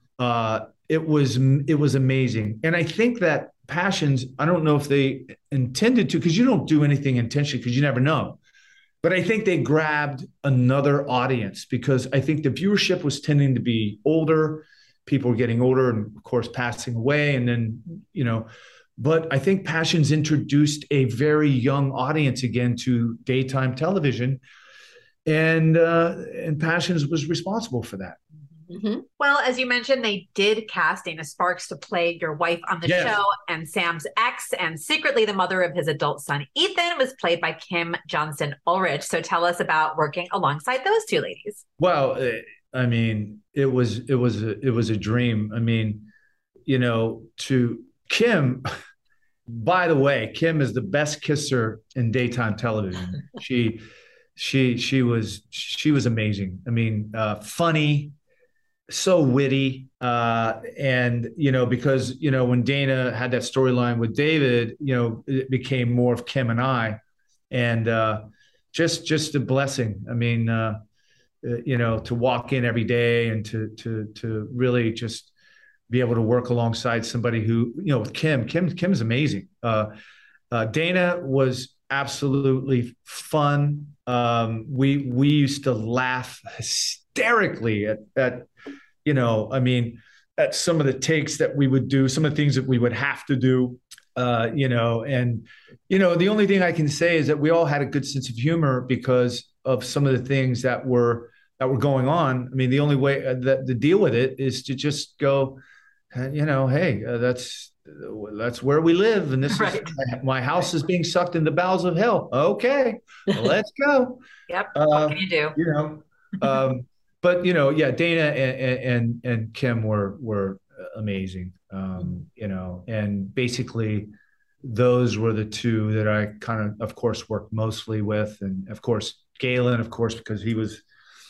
It was amazing. And I think that Passions, I don't know if they intended to, because you don't do anything intentionally, because you never know. But I think they grabbed another audience, because I think the viewership was tending to be older. People were getting older and, of course, passing away. And then, but I think Passions introduced a very young audience again to daytime television. And Passions was responsible for that. Mm-hmm. Well, as you mentioned, they did cast Dana Sparks to play your wife on the show, and Sam's ex, and secretly the mother of his adult son, Ethan, was played by Kim Johnston Ulrich. So tell us about working alongside those two ladies. Well, I mean, it was a dream. I mean, to Kim, by the way, Kim is the best kisser in daytime television. She was amazing. I mean, funny, so witty, and because when Dana had that storyline with David, it became more of Kim and I, and just a blessing. I mean, to walk in every day and to really just be able to work alongside somebody who, with Kim's amazing. Dana was absolutely fun. We used to laugh hysterically at some of the takes that we would do, some of the things that we would have to do, and the only thing I can say is that we all had a good sense of humor because of some of the things that were going on. I mean, the only way that to deal with it is to just go, hey, that's where we live, and this right. is my house is being sucked in the bowels of hell. Okay, let's go. Yep. What can you do? But Dana and Kim were amazing. And basically those were the two that I kind of course, worked mostly with. And of course, Galen, of course, because he was,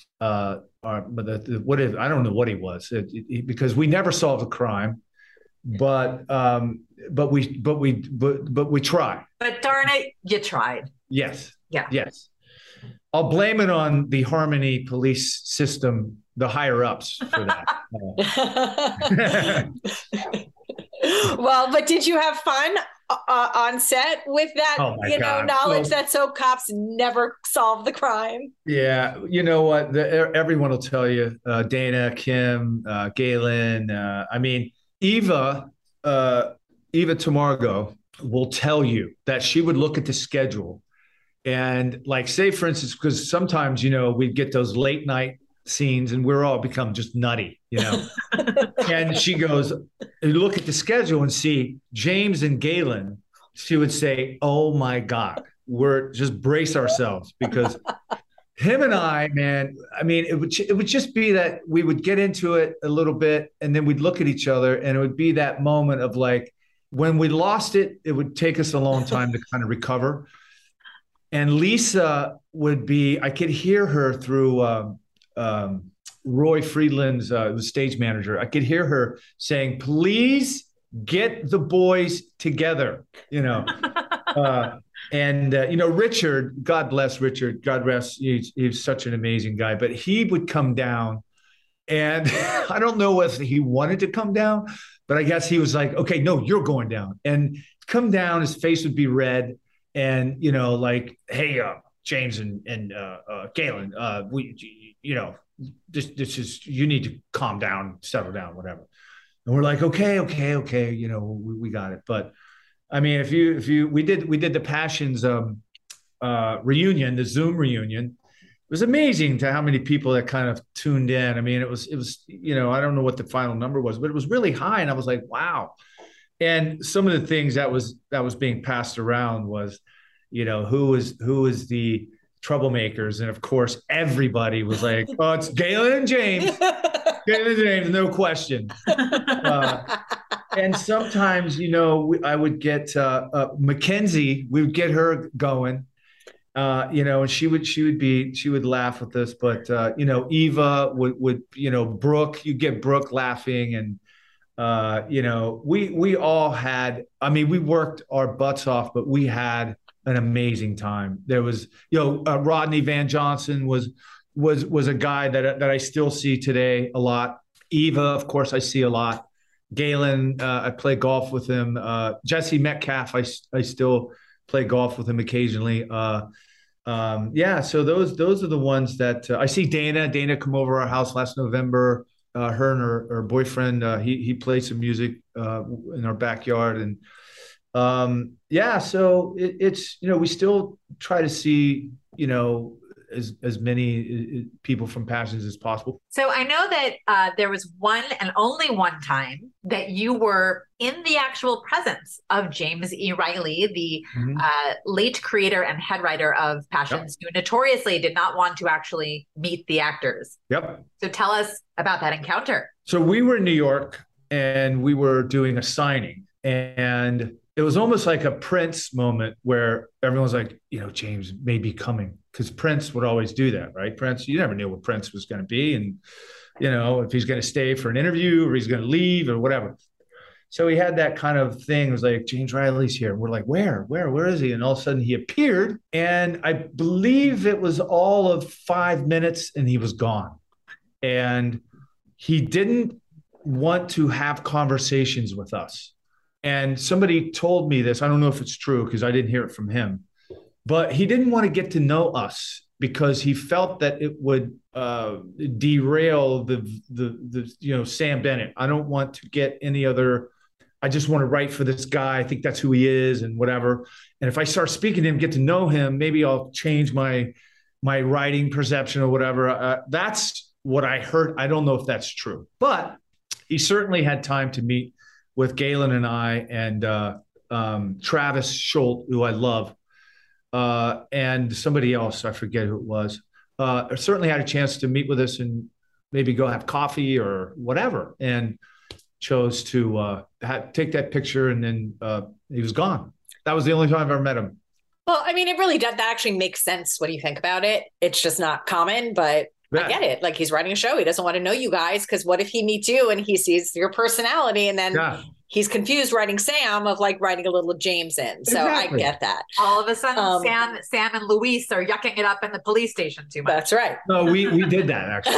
what if, I don't know what he was because we never solved the crime, but we try. But darn it, you tried. Yes. Yeah. Yes. I'll blame it on the Harmony police system, the higher ups for that. Well, but did you have fun on set with that, knowledge that soap cops never solve the crime? Yeah. You know what? Everyone will tell you, Dana, Kim, Galen. I mean, Eva Tamargo will tell you that she would look at the schedule and like, say, for instance, because sometimes, we'd get those late night scenes and we're all become just nutty, and she goes, look at the schedule and see James and Galen. She would say, oh my God, we're just brace ourselves because him and I, man, I mean, it would just be that we would get into it a little bit and then we'd look at each other and it would be that moment of like, when we lost it, it would take us a long time to kind of recover. And Lisa would be, I could hear her through Roy Friedland's the stage manager. I could hear her saying, please get the boys together, Richard, God bless Richard, God rest, he's such an amazing guy, but he would come down and I don't know if he wanted to come down, but I guess he was like, okay, no, you're going down, and come down, his face would be red. And, like, hey, James and Galen, this is, you need to calm down, settle down, whatever. And we're like, okay, we got it. But I mean, we did the Passions reunion, the Zoom reunion. It was amazing to how many people that kind of tuned in. I mean, it was, I don't know what the final number was, but it was really high. And I was like, wow. And some of the things that was being passed around was, who is the troublemakers, and of course everybody was like, "Oh, it's Galen and James, Galen and James, no question." And sometimes, I would get Mackenzie. We would get her going, and she would laugh with us. But Eva would Brooke. You get Brooke laughing and. We all had, I mean, we worked our butts off, but we had an amazing time. There was, Rodney Van Johnson was a guy that I still see today a lot. Eva, of course, I see a lot. Galen, I play golf with him. Jesse Metcalf, I still play golf with him occasionally. So those are the ones that I see. Dana come over our house last November. Her and her boyfriend, he played some music in our backyard. And so it's, we still try to see, as many people from Passions as possible. So I know that there was one and only one time that you were in the actual presence of James E. Reilly, the late creator and head writer of Passions, who notoriously did not want to actually meet the actors. Yep. So tell us about that encounter. So we were in New York and we were doing a signing, and it was almost like a Prince moment where everyone's like, James may be coming, because Prince would always do that, right? Prince, you never knew what Prince was going to be. And, if he's going to stay for an interview or he's going to leave or whatever. So he had that kind of thing. It was like, James Reilly's here. And we're like, where is he? And all of a sudden he appeared. And I believe it was all of 5 minutes and he was gone. And he didn't want to have conversations with us. And somebody told me this. I don't know if it's true because I didn't hear it from him, but he didn't want to get to know us because he felt that it would derail the Sam Bennett. I don't want to get any other. I just want to write for this guy. I think that's who he is and whatever. And if I start speaking to him, get to know him, maybe I'll change my writing perception or whatever. That's what I heard. I don't know if that's true, but he certainly had time to meet with Galen and I and Travis Schultz, who I love, and somebody else, I forget who it was. Certainly had a chance to meet with us and maybe go have coffee or whatever, and chose to take that picture, and then he was gone. That was the only time I've ever met him. Well, I mean, it really does. That actually makes sense when you think about it. It's just not common, but I get it. Like, he's writing a show. He doesn't want to know you guys, because what if he meets you and he sees your personality, and then he's confused writing Sam of like writing a little James in. So exactly. I get that. All of a sudden, Sam and Luis are yucking it up in the police station too much. That's right. No, we did that actually.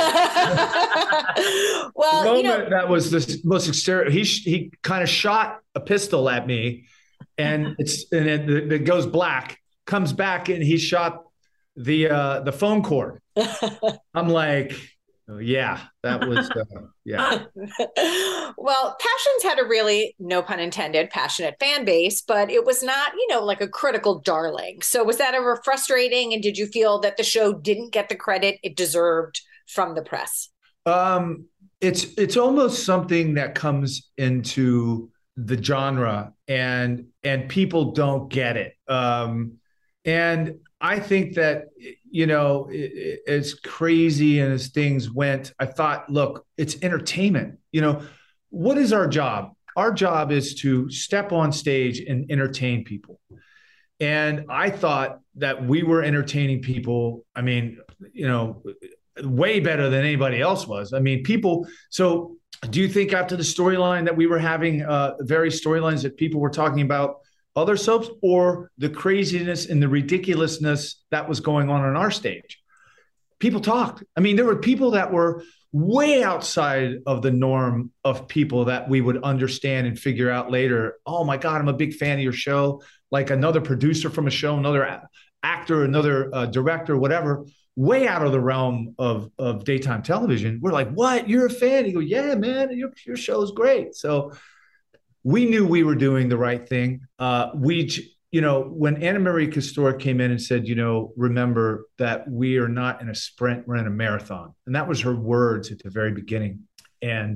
Well, that was the most exterior. He kind of shot a pistol at me, and it goes black. Comes back and he shot the phone cord. I'm like, oh, yeah, that was yeah. Well, Passions had a really, no pun intended, passionate fan base, but it was not, like a critical darling. So was that ever frustrating? And did you feel that the show didn't get the credit it deserved from the press? It's almost something that comes into the genre and people don't get it. And I think that, as crazy and as things went, I thought, look, it's entertainment. What is our job? Our job is to step on stage and entertain people. And I thought that we were entertaining people. I mean, way better than anybody else was. I mean, people. So do you think after the storyline that we were having various storylines that people were talking about other soaps, or the craziness and the ridiculousness that was going on our stage? People talked. I mean, there were people that were way outside of the norm of people that we would understand and figure out later. Oh my God, I'm a big fan of your show. Like another producer from a show, another actor, another director, whatever, way out of the realm of daytime television. We're like, what? You're a fan? You go, yeah, man, your show is great. So we knew we were doing the right thing. When Anna Marie Castor came in and said, remember that we are not in a sprint, we're in a marathon. And that was her words at the very beginning. And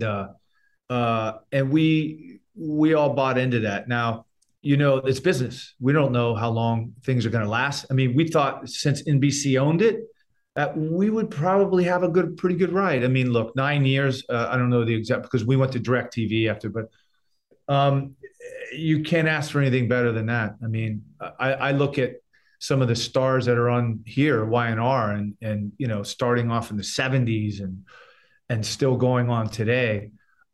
we all bought into that. Now, it's business. We don't know how long things are going to last. I mean, we thought since NBC owned it, that we would probably have a pretty good ride. I mean, look, 9 years, I don't know the exact, because we went to DirecTV after, but you can't ask for anything better than that. I mean, I look at some of the stars that are on here, YNR, and starting off in the 70s and still going on today.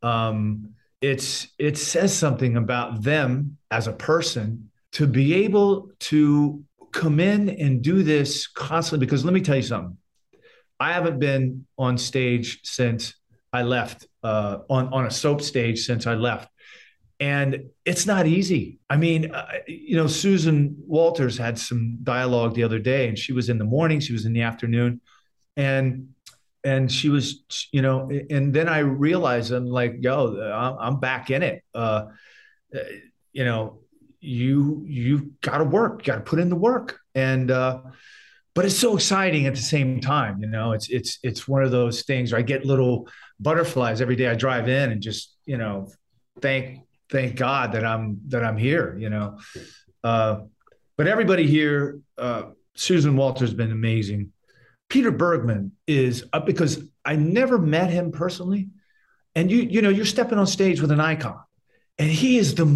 It says something about them as a person to be able to come in and do this constantly. Because let me tell you something, I haven't been on stage since I left, on a soap stage since I left. And it's not easy. I mean, Susan Walters had some dialogue the other day, and she was in the morning, she was in the afternoon, and she was, and then I realized, I'm like, I'm back in it. You got to work, got to put in the work, and but it's so exciting at the same time. It's one of those things where I get little butterflies every day I drive in, and just thank God that I'm here, but everybody here, Susan Walters has been amazing. Peter Bergman is because I never met him personally. And you're stepping on stage with an icon, and he is the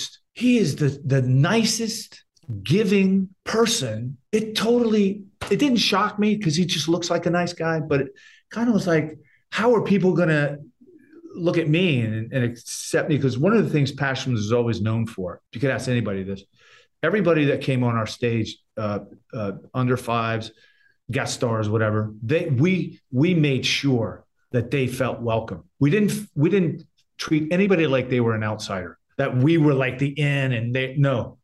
nicest giving person. It didn't shock me because he just looks like a nice guy, but it kind of was like, how are people going to look at me and accept me? Because one of the things Passions is always known for, you could ask anybody this, everybody that came on our stage, under fives, guest stars, whatever, we made sure that they felt welcome. We didn't treat anybody like they were an outsider, that we were like the in, and no.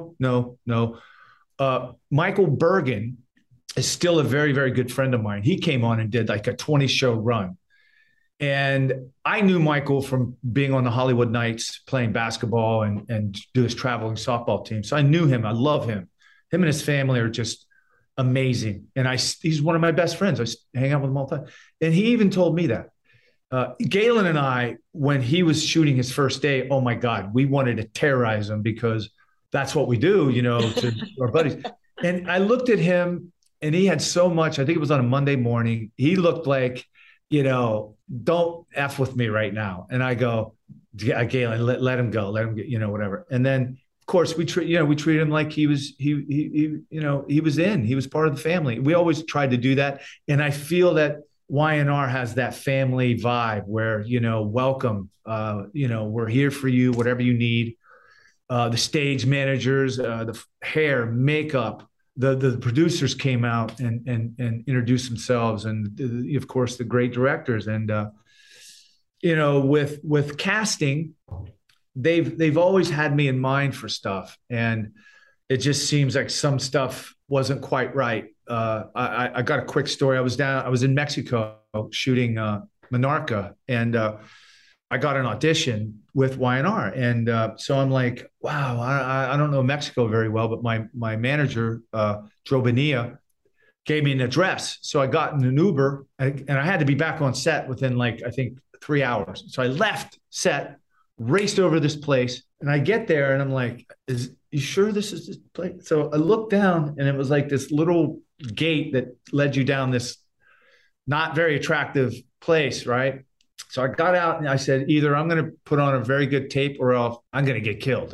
Michael Bergen is still a very, very good friend of mine. He came on and did like a 20 show run. And I knew Michael from being on the Hollywood Knights, playing basketball and do his traveling softball team. So I knew him. I love him. Him and his family are just amazing. And he's one of my best friends. I hang out with him all the time. And he even told me that. Galen and I, when he was shooting his first day, oh my God, we wanted to terrorize him because that's what we do, to our buddies. And I looked at him and he had so much, I think it was on a Monday morning. He looked like, don't F with me right now. And I go, Galen, let him go. Let him get, whatever. And then, of course, we treated him like he was part of the family. We always tried to do that, and I feel that Y&R has that family vibe where welcome, we're here for you, whatever you need. The stage managers, the hair, makeup, the producers came out and introduced themselves, and of course the great directors, and with casting. They've always had me in mind for stuff, and it just seems like some stuff wasn't quite right. I got a quick story. I was in Mexico shooting Monarca, and I got an audition with Y&R, and so I'm like, wow, I don't know Mexico very well, but my manager, Joe Bonilla, gave me an address. So I got in an Uber, and I had to be back on set within I think 3 hours. So I left set, raced over this place, and I get there and I'm like, you sure this is this place? So I looked down, and it was like this little gate that led you down this not very attractive place, right? So I got out and I said, either I'm going to put on a very good tape or else I'm going to get killed.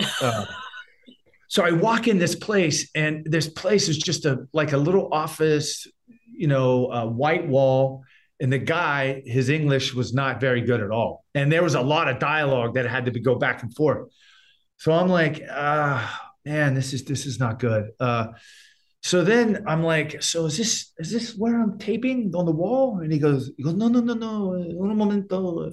So I walk in this place, and this place is just like a little office, white wall. And the guy, his English was not very good at all. And there was a lot of dialogue that had to go back and forth. So I'm like, man, this is not good. So then I'm like, so is this where I'm taping on the wall? And he goes, no, un momento.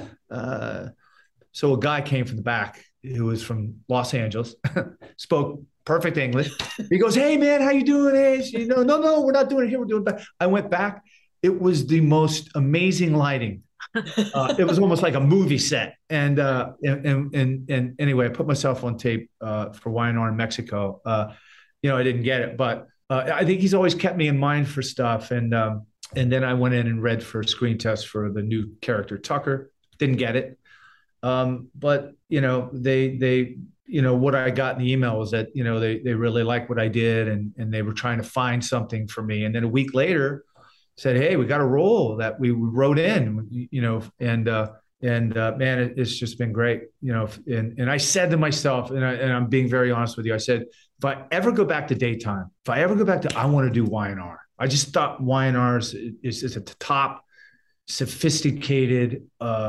So a guy came from the back who was from Los Angeles, spoke perfect English. He goes, hey man, how you doing? Hey, no, we're not doing it here. We're doing it back. I went back. It was the most amazing lighting. It was almost like a movie set. And anyway, I put myself on tape for Y&R in Mexico. I didn't get it, but I think he's always kept me in mind for stuff. And then I went in and read for screen test for the new character Tucker. Didn't get it, but they what I got in the email was that they really liked what I did, and they were trying to find something for me. And then a week later, said, hey, we got a role that we wrote in, and man, it's just been great, and I said to myself, and I'm being very honest with you, I said, if I ever go back to daytime, I want to do Y&R. I just thought Y&R is at the top, sophisticated,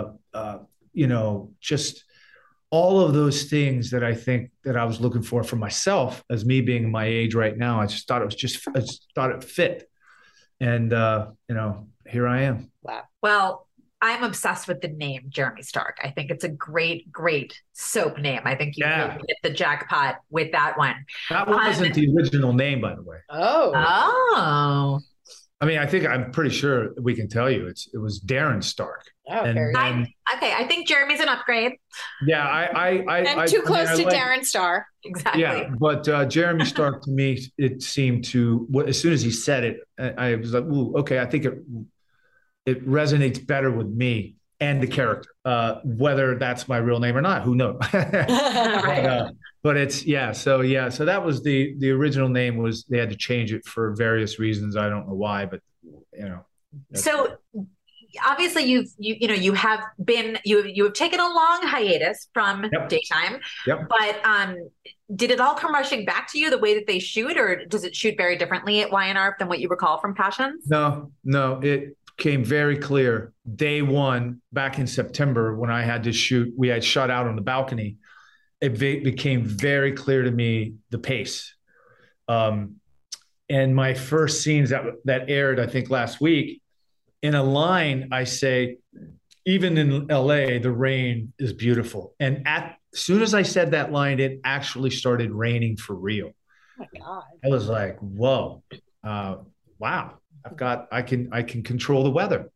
just all of those things that I think that I was looking for myself as me being my age right now. I just thought it fit. And, here I am. Wow. Well, I'm obsessed with the name Jeremy Stark. I think it's a great, great soap name. I think you really hit the jackpot with that one. That wasn't the original name, by the way. Oh. I mean, I'm pretty sure we can tell you it was Darren Stark. Oh, very good. Okay, I think Jeremy's an upgrade. Yeah, I'm too close to Darren Starr. Exactly. Yeah, but Jeremy Stark, to me, it seemed to, as soon as he said it, I was like, ooh, okay, I think it resonates better with me and the character. Whether that's my real name or not, who knows? But it's, so that was the original name. Was they had to change it for various reasons. I don't know why, but So obviously you have taken a long hiatus from daytime, but did it all come rushing back to you the way that they shoot, or does it shoot very differently at Y&R than what you recall from Passions? No, it came very clear. Day one, back in September, when I had to shoot, we had shot out on the balcony. It became very clear to me the pace. And my first scenes that aired, I think last week, in a line, I say, even in LA, the rain is beautiful. And as soon as I said that line, it actually started raining for real. Oh my God. I was like, whoa, wow. I can control the weather.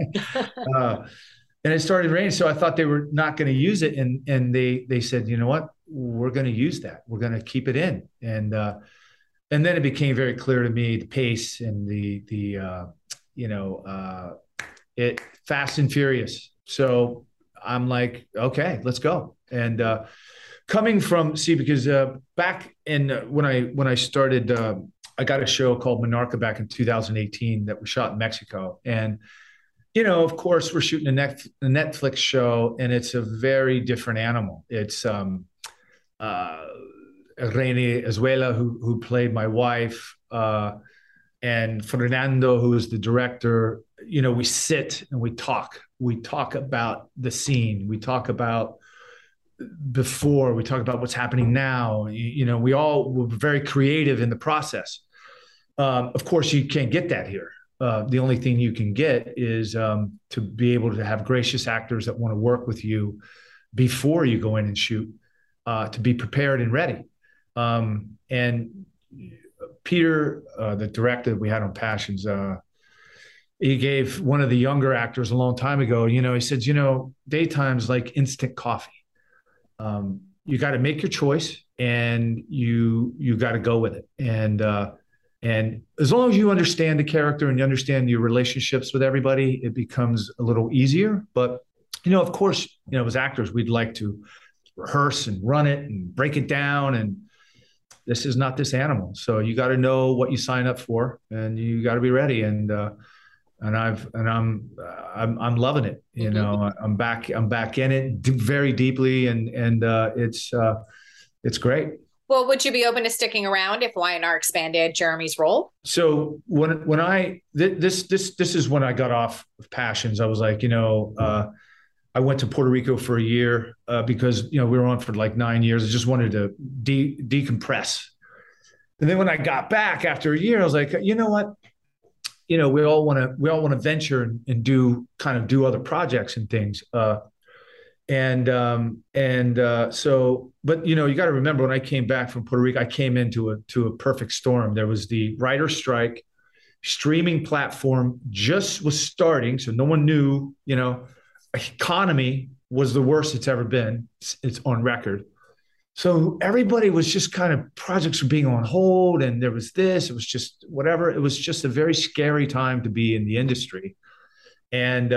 And it started raining. So I thought they were not going to use it. And they said, you know what, we're going to use that. We're going to keep it in. And then it became very clear to me, the pace and it Fast and Furious. So I'm like, okay, let's go. And coming from, because back in when I started, I got a show called Monarca back in 2018 that was shot in Mexico. And, of course, we're shooting a Netflix show, and it's a very different animal. It's Rene Azuela, who played my wife, and Fernando, who is the director. We sit and we talk. We talk about the scene. We talk about before. We talk about what's happening now. We all were very creative in the process. Of course, you can't get that here. The only thing you can get is to be able to have gracious actors that want to work with you before you go in and shoot, to be prepared and ready. And Peter, the director we had on Passions, he gave one of the younger actors a long time ago, he said, daytime's like instant coffee. You got to make your choice and you got to go with it. And as long as you understand the character and you understand your relationships with everybody, it becomes a little easier. But, of course, as actors, we'd like to rehearse and run it and break it down. And this is not this animal. So you got to know what you sign up for and you got to be ready. And I'm loving it. I'm back in it very deeply. And it's great. Well, would you be open to sticking around if Y&R expanded Jeremy's role? So this is when I got off of Passions. I was like, I went to Puerto Rico for a year because, we were on for like 9 years. I just wanted to decompress. And then when I got back after a year, I was like, you know what? We all want to venture and do other projects and things. But you got to remember, when I came back from Puerto Rico, I came into a perfect storm. There was the writer's strike, streaming platform just was starting. So no one knew, economy was the worst it's ever been. It's on record. So everybody was just projects were being on hold, and there was this, it was just whatever. It was just a very scary time to be in the industry. And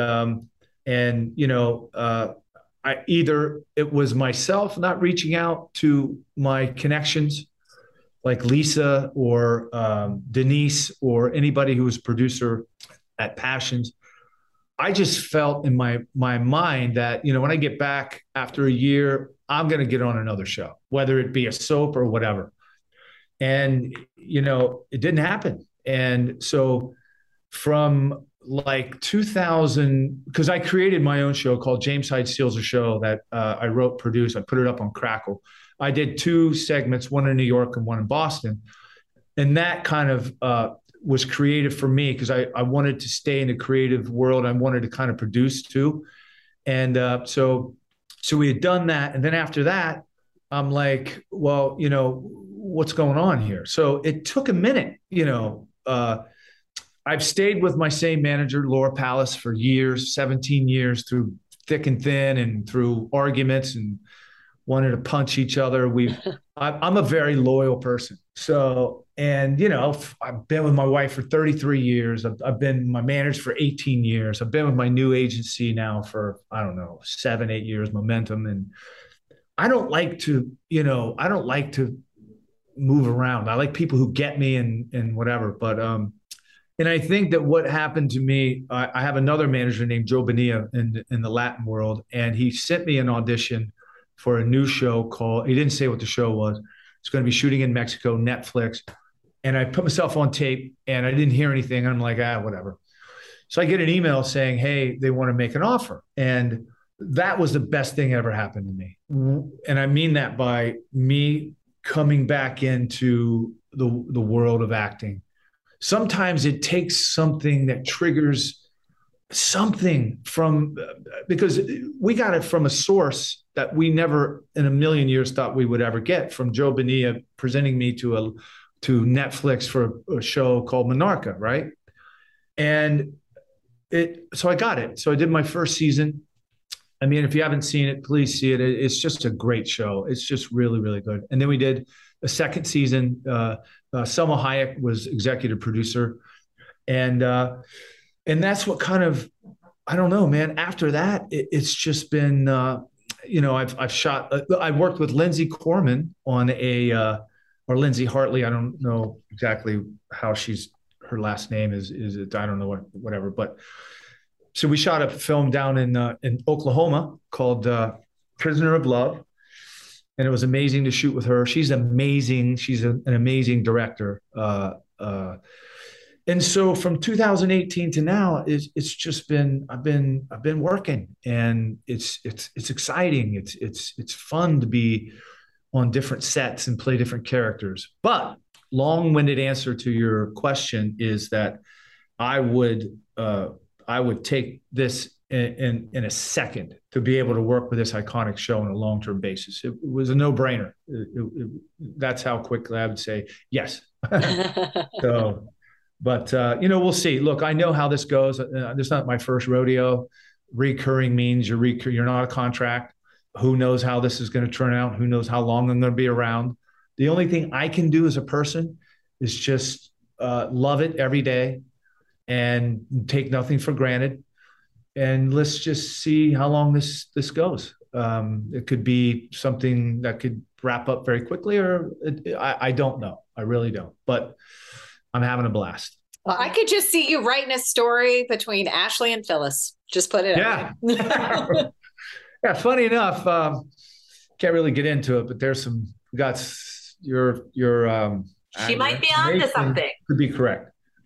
it was myself not reaching out to my connections like Lisa or Denise or anybody who was producer at Passions. I just felt in my mind that, when I get back after a year, I'm going to get on another show, whether it be a soap or whatever. And, it didn't happen. And so from like 2000, because I created my own show called James Hyde Steals a Show that I wrote, produced, I put it up on Crackle. I did 2 segments, one in New York and one in Boston. And that was creative for me because I wanted to stay in the creative world. I wanted to produce too. And so we had done that. And then after that, I'm like, well, what's going on here? So it took a minute, I've stayed with my same manager, Laura Palace, for years, 17 years, through thick and thin and through arguments and wanted to punch each other. I'm a very loyal person. So, and, I've been with my wife for 33 years. I've been my manager for 18 years. I've been with my new agency now for, 7-8 years, Momentum. And I don't like to move around. I like people who get me and whatever. But, and I think that what happened to me, I have another manager named Joe Bonilla in the Latin world, and he sent me an audition for a new show he didn't say what the show was. It's going to be shooting in Mexico, Netflix. And I put myself on tape and I didn't hear anything. I'm like, whatever. So I get an email saying, hey, they want to make an offer. And that was the best thing ever happened to me. And I mean that by me coming back into the world of acting. Sometimes it takes something that triggers something because we got it from a source that we never in a million years thought we would ever get, from Joe Bonilla presenting me to Netflix for a show called Monarca, right? And so I got it. So I did my first season. I mean, if you haven't seen it, please see it. It's just a great show. It's just really, really good. And then we did a second season. Selma Hayek was executive producer. And that's what I don't know, man. After that, it's just been, I've shot, I worked with Lindsay Corman on or Lindsay Hartley. I don't know exactly how her last name is it, I don't know whatever, but so we shot a film down in Oklahoma called Prisoner of Love. and it was amazing to shoot with her. She's amazing. She's an amazing director. And so from 2018 to now, it's just been I've been working, and it's exciting. It's fun to be on different sets and play different characters. But long-winded answer to your question is that I would take this in a second to be able to work with this iconic show on a long-term basis. It was a no-brainer. That's how quickly I would say yes. So. But, we'll see. Look, I know how this goes. This is not my first rodeo. Recurring means you're not a contract. Who knows how this is going to turn out? Who knows how long I'm going to be around? The only thing I can do as a person is just love it every day and take nothing for granted. And let's just see how long this goes. It could be something that could wrap up very quickly, or I don't know. I really don't. But I'm having a blast. Well, I could just see you writing a story between Ashley and Phyllis. Just put it out. Yeah, funny enough, can't really get into it, but there's some your she might be onto something. Could be correct.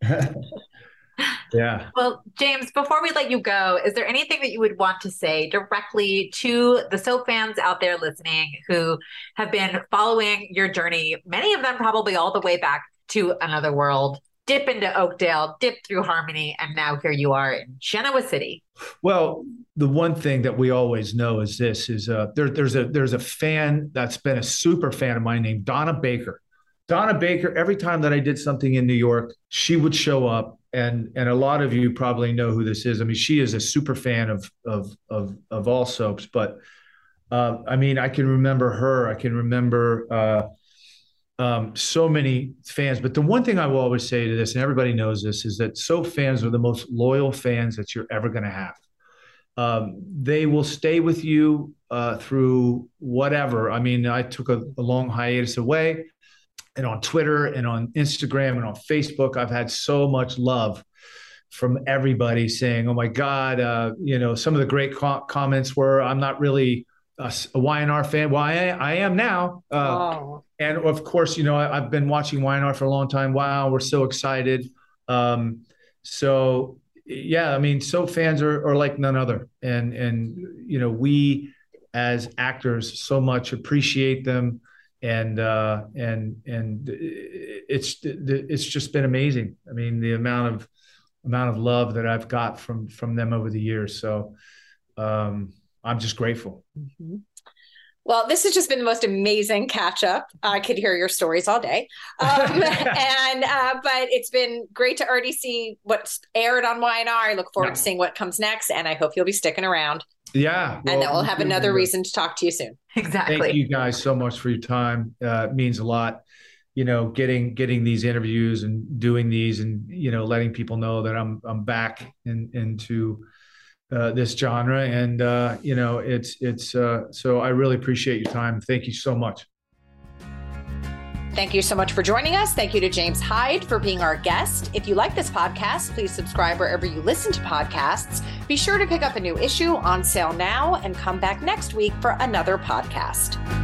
Yeah. Well, James, before we let you go, is there anything that you would want to say directly to the soap fans out there listening who have been following your journey, many of them probably all the way back to Another World, dip into Oakdale, dip through Harmony, and now here you are in Genoa City? Well, the one thing that we always know is this: there's a fan that's been a super fan of mine named Donna Baker. Donna Baker, every time that I did something in New York, she would show up, and a lot of you probably know who this is. I mean, she is a super fan of all soaps, but I can remember her. I can remember so many fans. But the one thing I will always say to this, and everybody knows this, is that soap fans are the most loyal fans that you're ever going to have. They will stay with you through whatever. I mean, I took a long hiatus away, and on Twitter and on Instagram and on Facebook, I've had so much love from everybody saying, oh my God, some of the great comments were, I'm not really a YNR fan. Well, I am now. And of course, I've been watching YNR for a long time. Wow, we're so excited. So yeah, I mean, soap fans are like none other. And we as actors so much appreciate them. And it's just been amazing. I mean, the amount of love that I've got from them over the years. So I'm just grateful. Mm-hmm. Well, this has just been the most amazing catch up. I could hear your stories all day. But it's been great to already see what's aired on YNR. I look forward to seeing what comes next, and I hope you'll be sticking around. Yeah. Well, and then we'll have another reason to talk to you soon. Exactly. Thank you guys so much for your time. It means a lot, getting these interviews and doing these and, letting people know that I'm back into this genre. And, so I really appreciate your time. Thank you so much. Thank you so much for joining us. Thank you to James Hyde for being our guest. If you like this podcast, please subscribe wherever you listen to podcasts. Be sure to pick up a new issue on sale now and come back next week for another podcast.